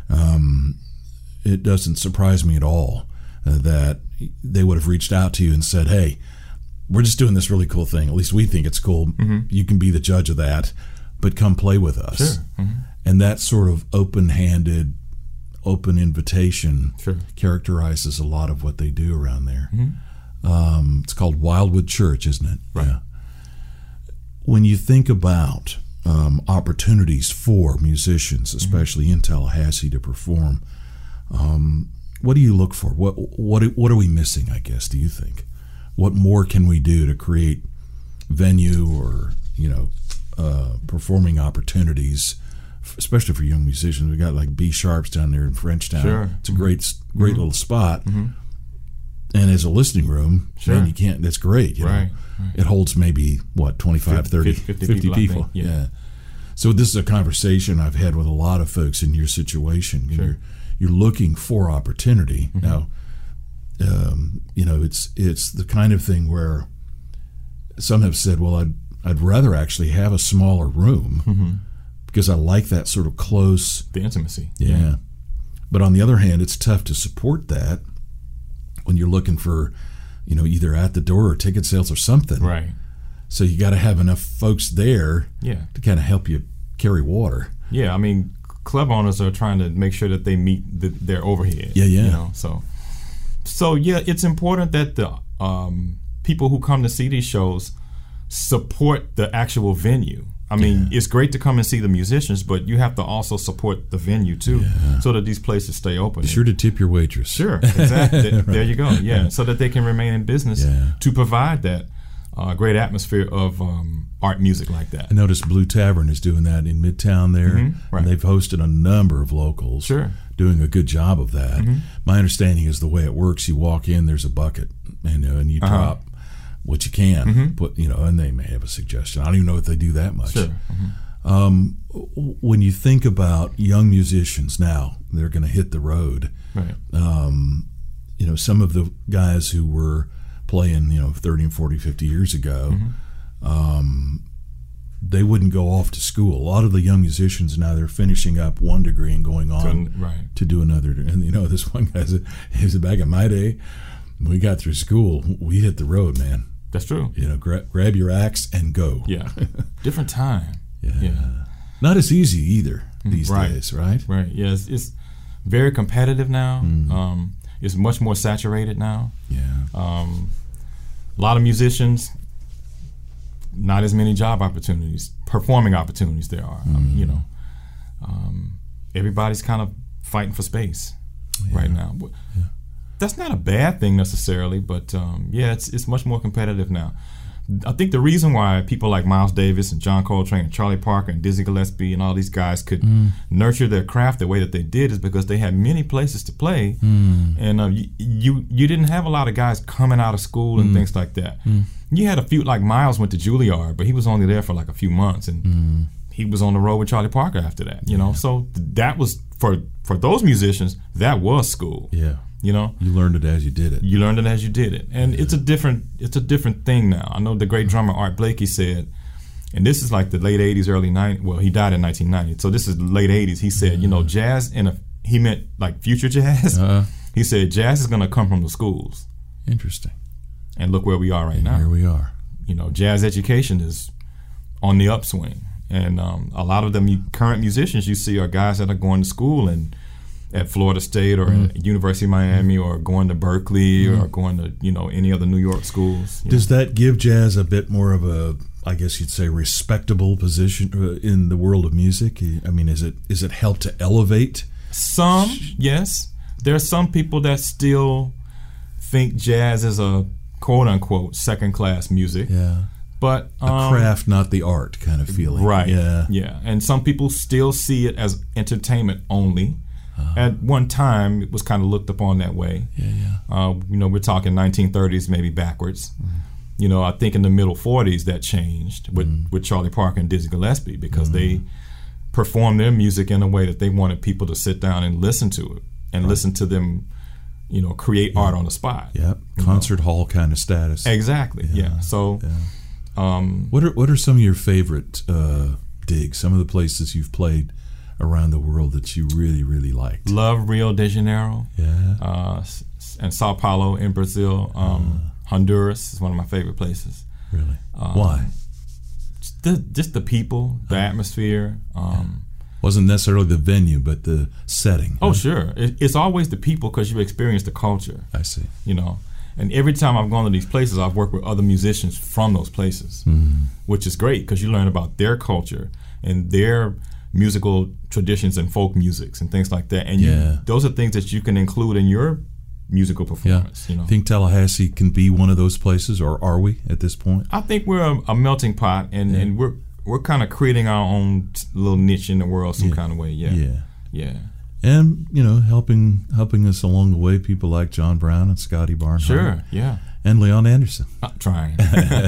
it doesn't surprise me at all that they would have reached out to you and said, hey, we're just doing this really cool thing. At least we think it's cool. Mm-hmm. You can be the judge of that, but come play with us. Sure. Mm-hmm. And that sort of open-handed, open invitation characterizes a lot of what they do around there. Mm-hmm. It's called Wildwood Church, isn't it? Right. Yeah. When you think about opportunities for musicians, especially in Tallahassee, to perform, what do you look for? What are we missing, I guess, do you think? What more can we do to create venue or performing opportunities, especially for young musicians? We got like B Sharps down there in Frenchtown. Sure. It's a great little spot. Mm-hmm. And as a listening room, man, you can't. That's great. You know? It holds maybe 25, 30, 50 people. Yeah. So this is a conversation I've had with a lot of folks in your situation. Sure. You're looking for opportunity now. It's the kind of thing where some have said, well, I'd rather actually have a smaller room because I like that sort of close, the intimacy. Yeah. But on the other hand, it's tough to support that when you're looking for, either at the door or ticket sales or something. Right. So you got to have enough folks there to kind of help you carry water. Yeah, I mean, club owners are trying to make sure that they meet their overhead. Yeah. So it's important that the people who come to see these shows support the actual venue. I mean, it's great to come and see the musicians, but you have to also support the venue too, so that these places stay open. Be sure to tip your waitress. Sure, exactly. There you go. Yeah, so that they can remain in business to provide that great atmosphere of art music like that. I noticed Blue Tavern is doing that in Midtown there, and they've hosted a number of locals doing a good job of that. My understanding is the way it works, you walk in, there's a bucket, and you drop what you can put, and they may have a suggestion. I don't even know if they do that much. Sure. When you think about young musicians now, they're going to hit the road. Right. Some of the guys who were playing, 30 and 40, 50 years ago, they wouldn't go off to school. A lot of the young musicians now, they're finishing up one degree and going on to do another. And this one guy said, back in my day, when we got through school, we hit the road, man. That's true. Grab your axe and go. Yeah. Different time. Yeah. Not as easy either these days, right? Right. Yes. It's very competitive now. It's much more saturated now. Yeah. A lot of musicians, not as many job opportunities, performing opportunities there are. Everybody's kind of fighting for space right now. that's not a bad thing necessarily, but yeah, it's much more competitive now. I think the reason why people like Miles Davis and John Coltrane and Charlie Parker and Dizzy Gillespie and all these guys could nurture their craft the way that they did is because they had many places to play, and you didn't have a lot of guys coming out of school and things like that. You had a few, like Miles went to Juilliard, but he was only there for like a few months, and he was on the road with Charlie Parker after that. You know, so that was for those musicians, that was school. Yeah. You know, you learned it as you did it. You learned it as you did it, and it's a different thing now. I know the great drummer Art Blakey said, and this is like the late '80s, early '90s. Well, he died in 1990, so this is the late '80s. He said, you know, jazz he meant like future jazz. He said jazz is going to come from the schools. Interesting. And look where we are right now. Here we are. You know, jazz education is on the upswing, and a lot of them current musicians you see are guys that are going to school and at Florida State or at University of Miami or going to Berkeley or going to, you know, any other New York schools. Does that give jazz a bit more of a, I guess you'd say, respectable position in the world of music? I mean, is it helped to elevate? Some, yes. There are some people that still think jazz is a quote-unquote second-class music. Yeah. But a craft, not the art kind of feeling. Right. Yeah. Yeah. And some people still see it as entertainment only. At one time, it was kind of looked upon that way. You know, we're talking 1930s, maybe backwards. You know, I think in the middle 40s that changed with Charlie Parker and Dizzy Gillespie because they performed their music in a way that they wanted people to sit down and listen to it and listen to them, you know, create art on the spot. Yep, concert hall kind of status. Exactly. Yeah. So, what are some of your favorite digs? Some of the places you've played around the world that you really, really liked? Love Rio de Janeiro. Yeah. And Sao Paulo in Brazil. Honduras is one of my favorite places. Really? Why? Just the people, the atmosphere. Wasn't necessarily the venue, but the setting. Oh, sure. It's always the people because you experience the culture. I see. You know, and every time I've gone to these places, I've worked with other musicians from those places, which is great because you learn about their culture and their musical traditions and folk musics and things like that. And those are things that you can include in your musical performance. You know? Think Tallahassee can be one of those places, or are we at this point? I think we're a melting pot, and we're kind of creating our own little niche in the world some kind of way. Yeah. And, you know, helping us along the way, people like John Brown and Scotty Barnhart. Sure, yeah. And Leon Anderson. Trying.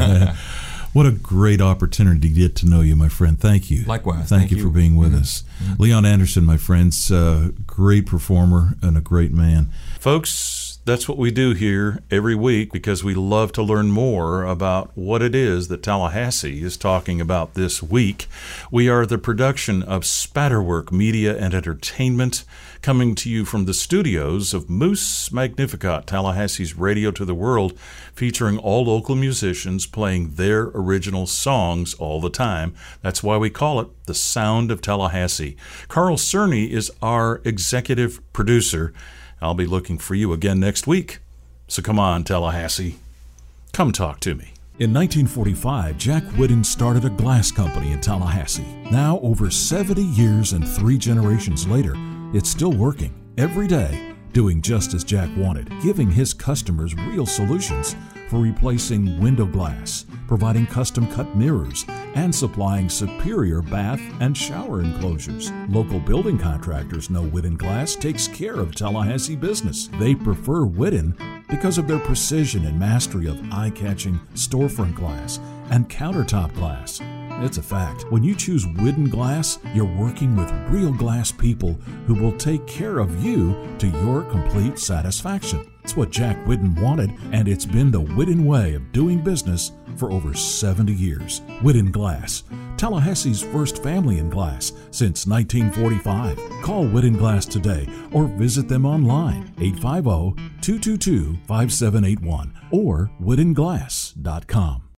What a great opportunity to get to know you, my friend. Thank you. Likewise. Thank you for being with us. Leon Anderson, my friends, great performer and a great man. Folks, that's what we do here every week because we love to learn more about what it is that Tallahassee is talking about this week. We are the production of Spatterwork Media and Entertainment, coming to you from the studios of Moose Magnificat, Tallahassee's radio to the world, featuring all local musicians playing their original songs all the time. That's why we call it The Sound of Tallahassee. Carl Cerny is our executive producer. I'll be looking for you again next week. So come on, Tallahassee. Come talk to me. In 1945, Jack Whitten started a glass company in Tallahassee. Now, over 70 years and 3 generations later, it's still working every day, doing just as Jack wanted, giving his customers real solutions for replacing window glass, providing custom-cut mirrors, and supplying superior bath and shower enclosures. Local building contractors know Whitten Glass takes care of Tallahassee business. They prefer Whitten because of their precision and mastery of eye-catching storefront glass and countertop glass. It's a fact. When you choose Whitten Glass, you're working with real glass people who will take care of you to your complete satisfaction. It's what Jack Whitten wanted, and it's been the Whitten way of doing business for over 70 years. Whitten Glass, Tallahassee's first family in glass since 1945. Call Whitten Glass today or visit them online, 850-222-5781 or whittenglass.com.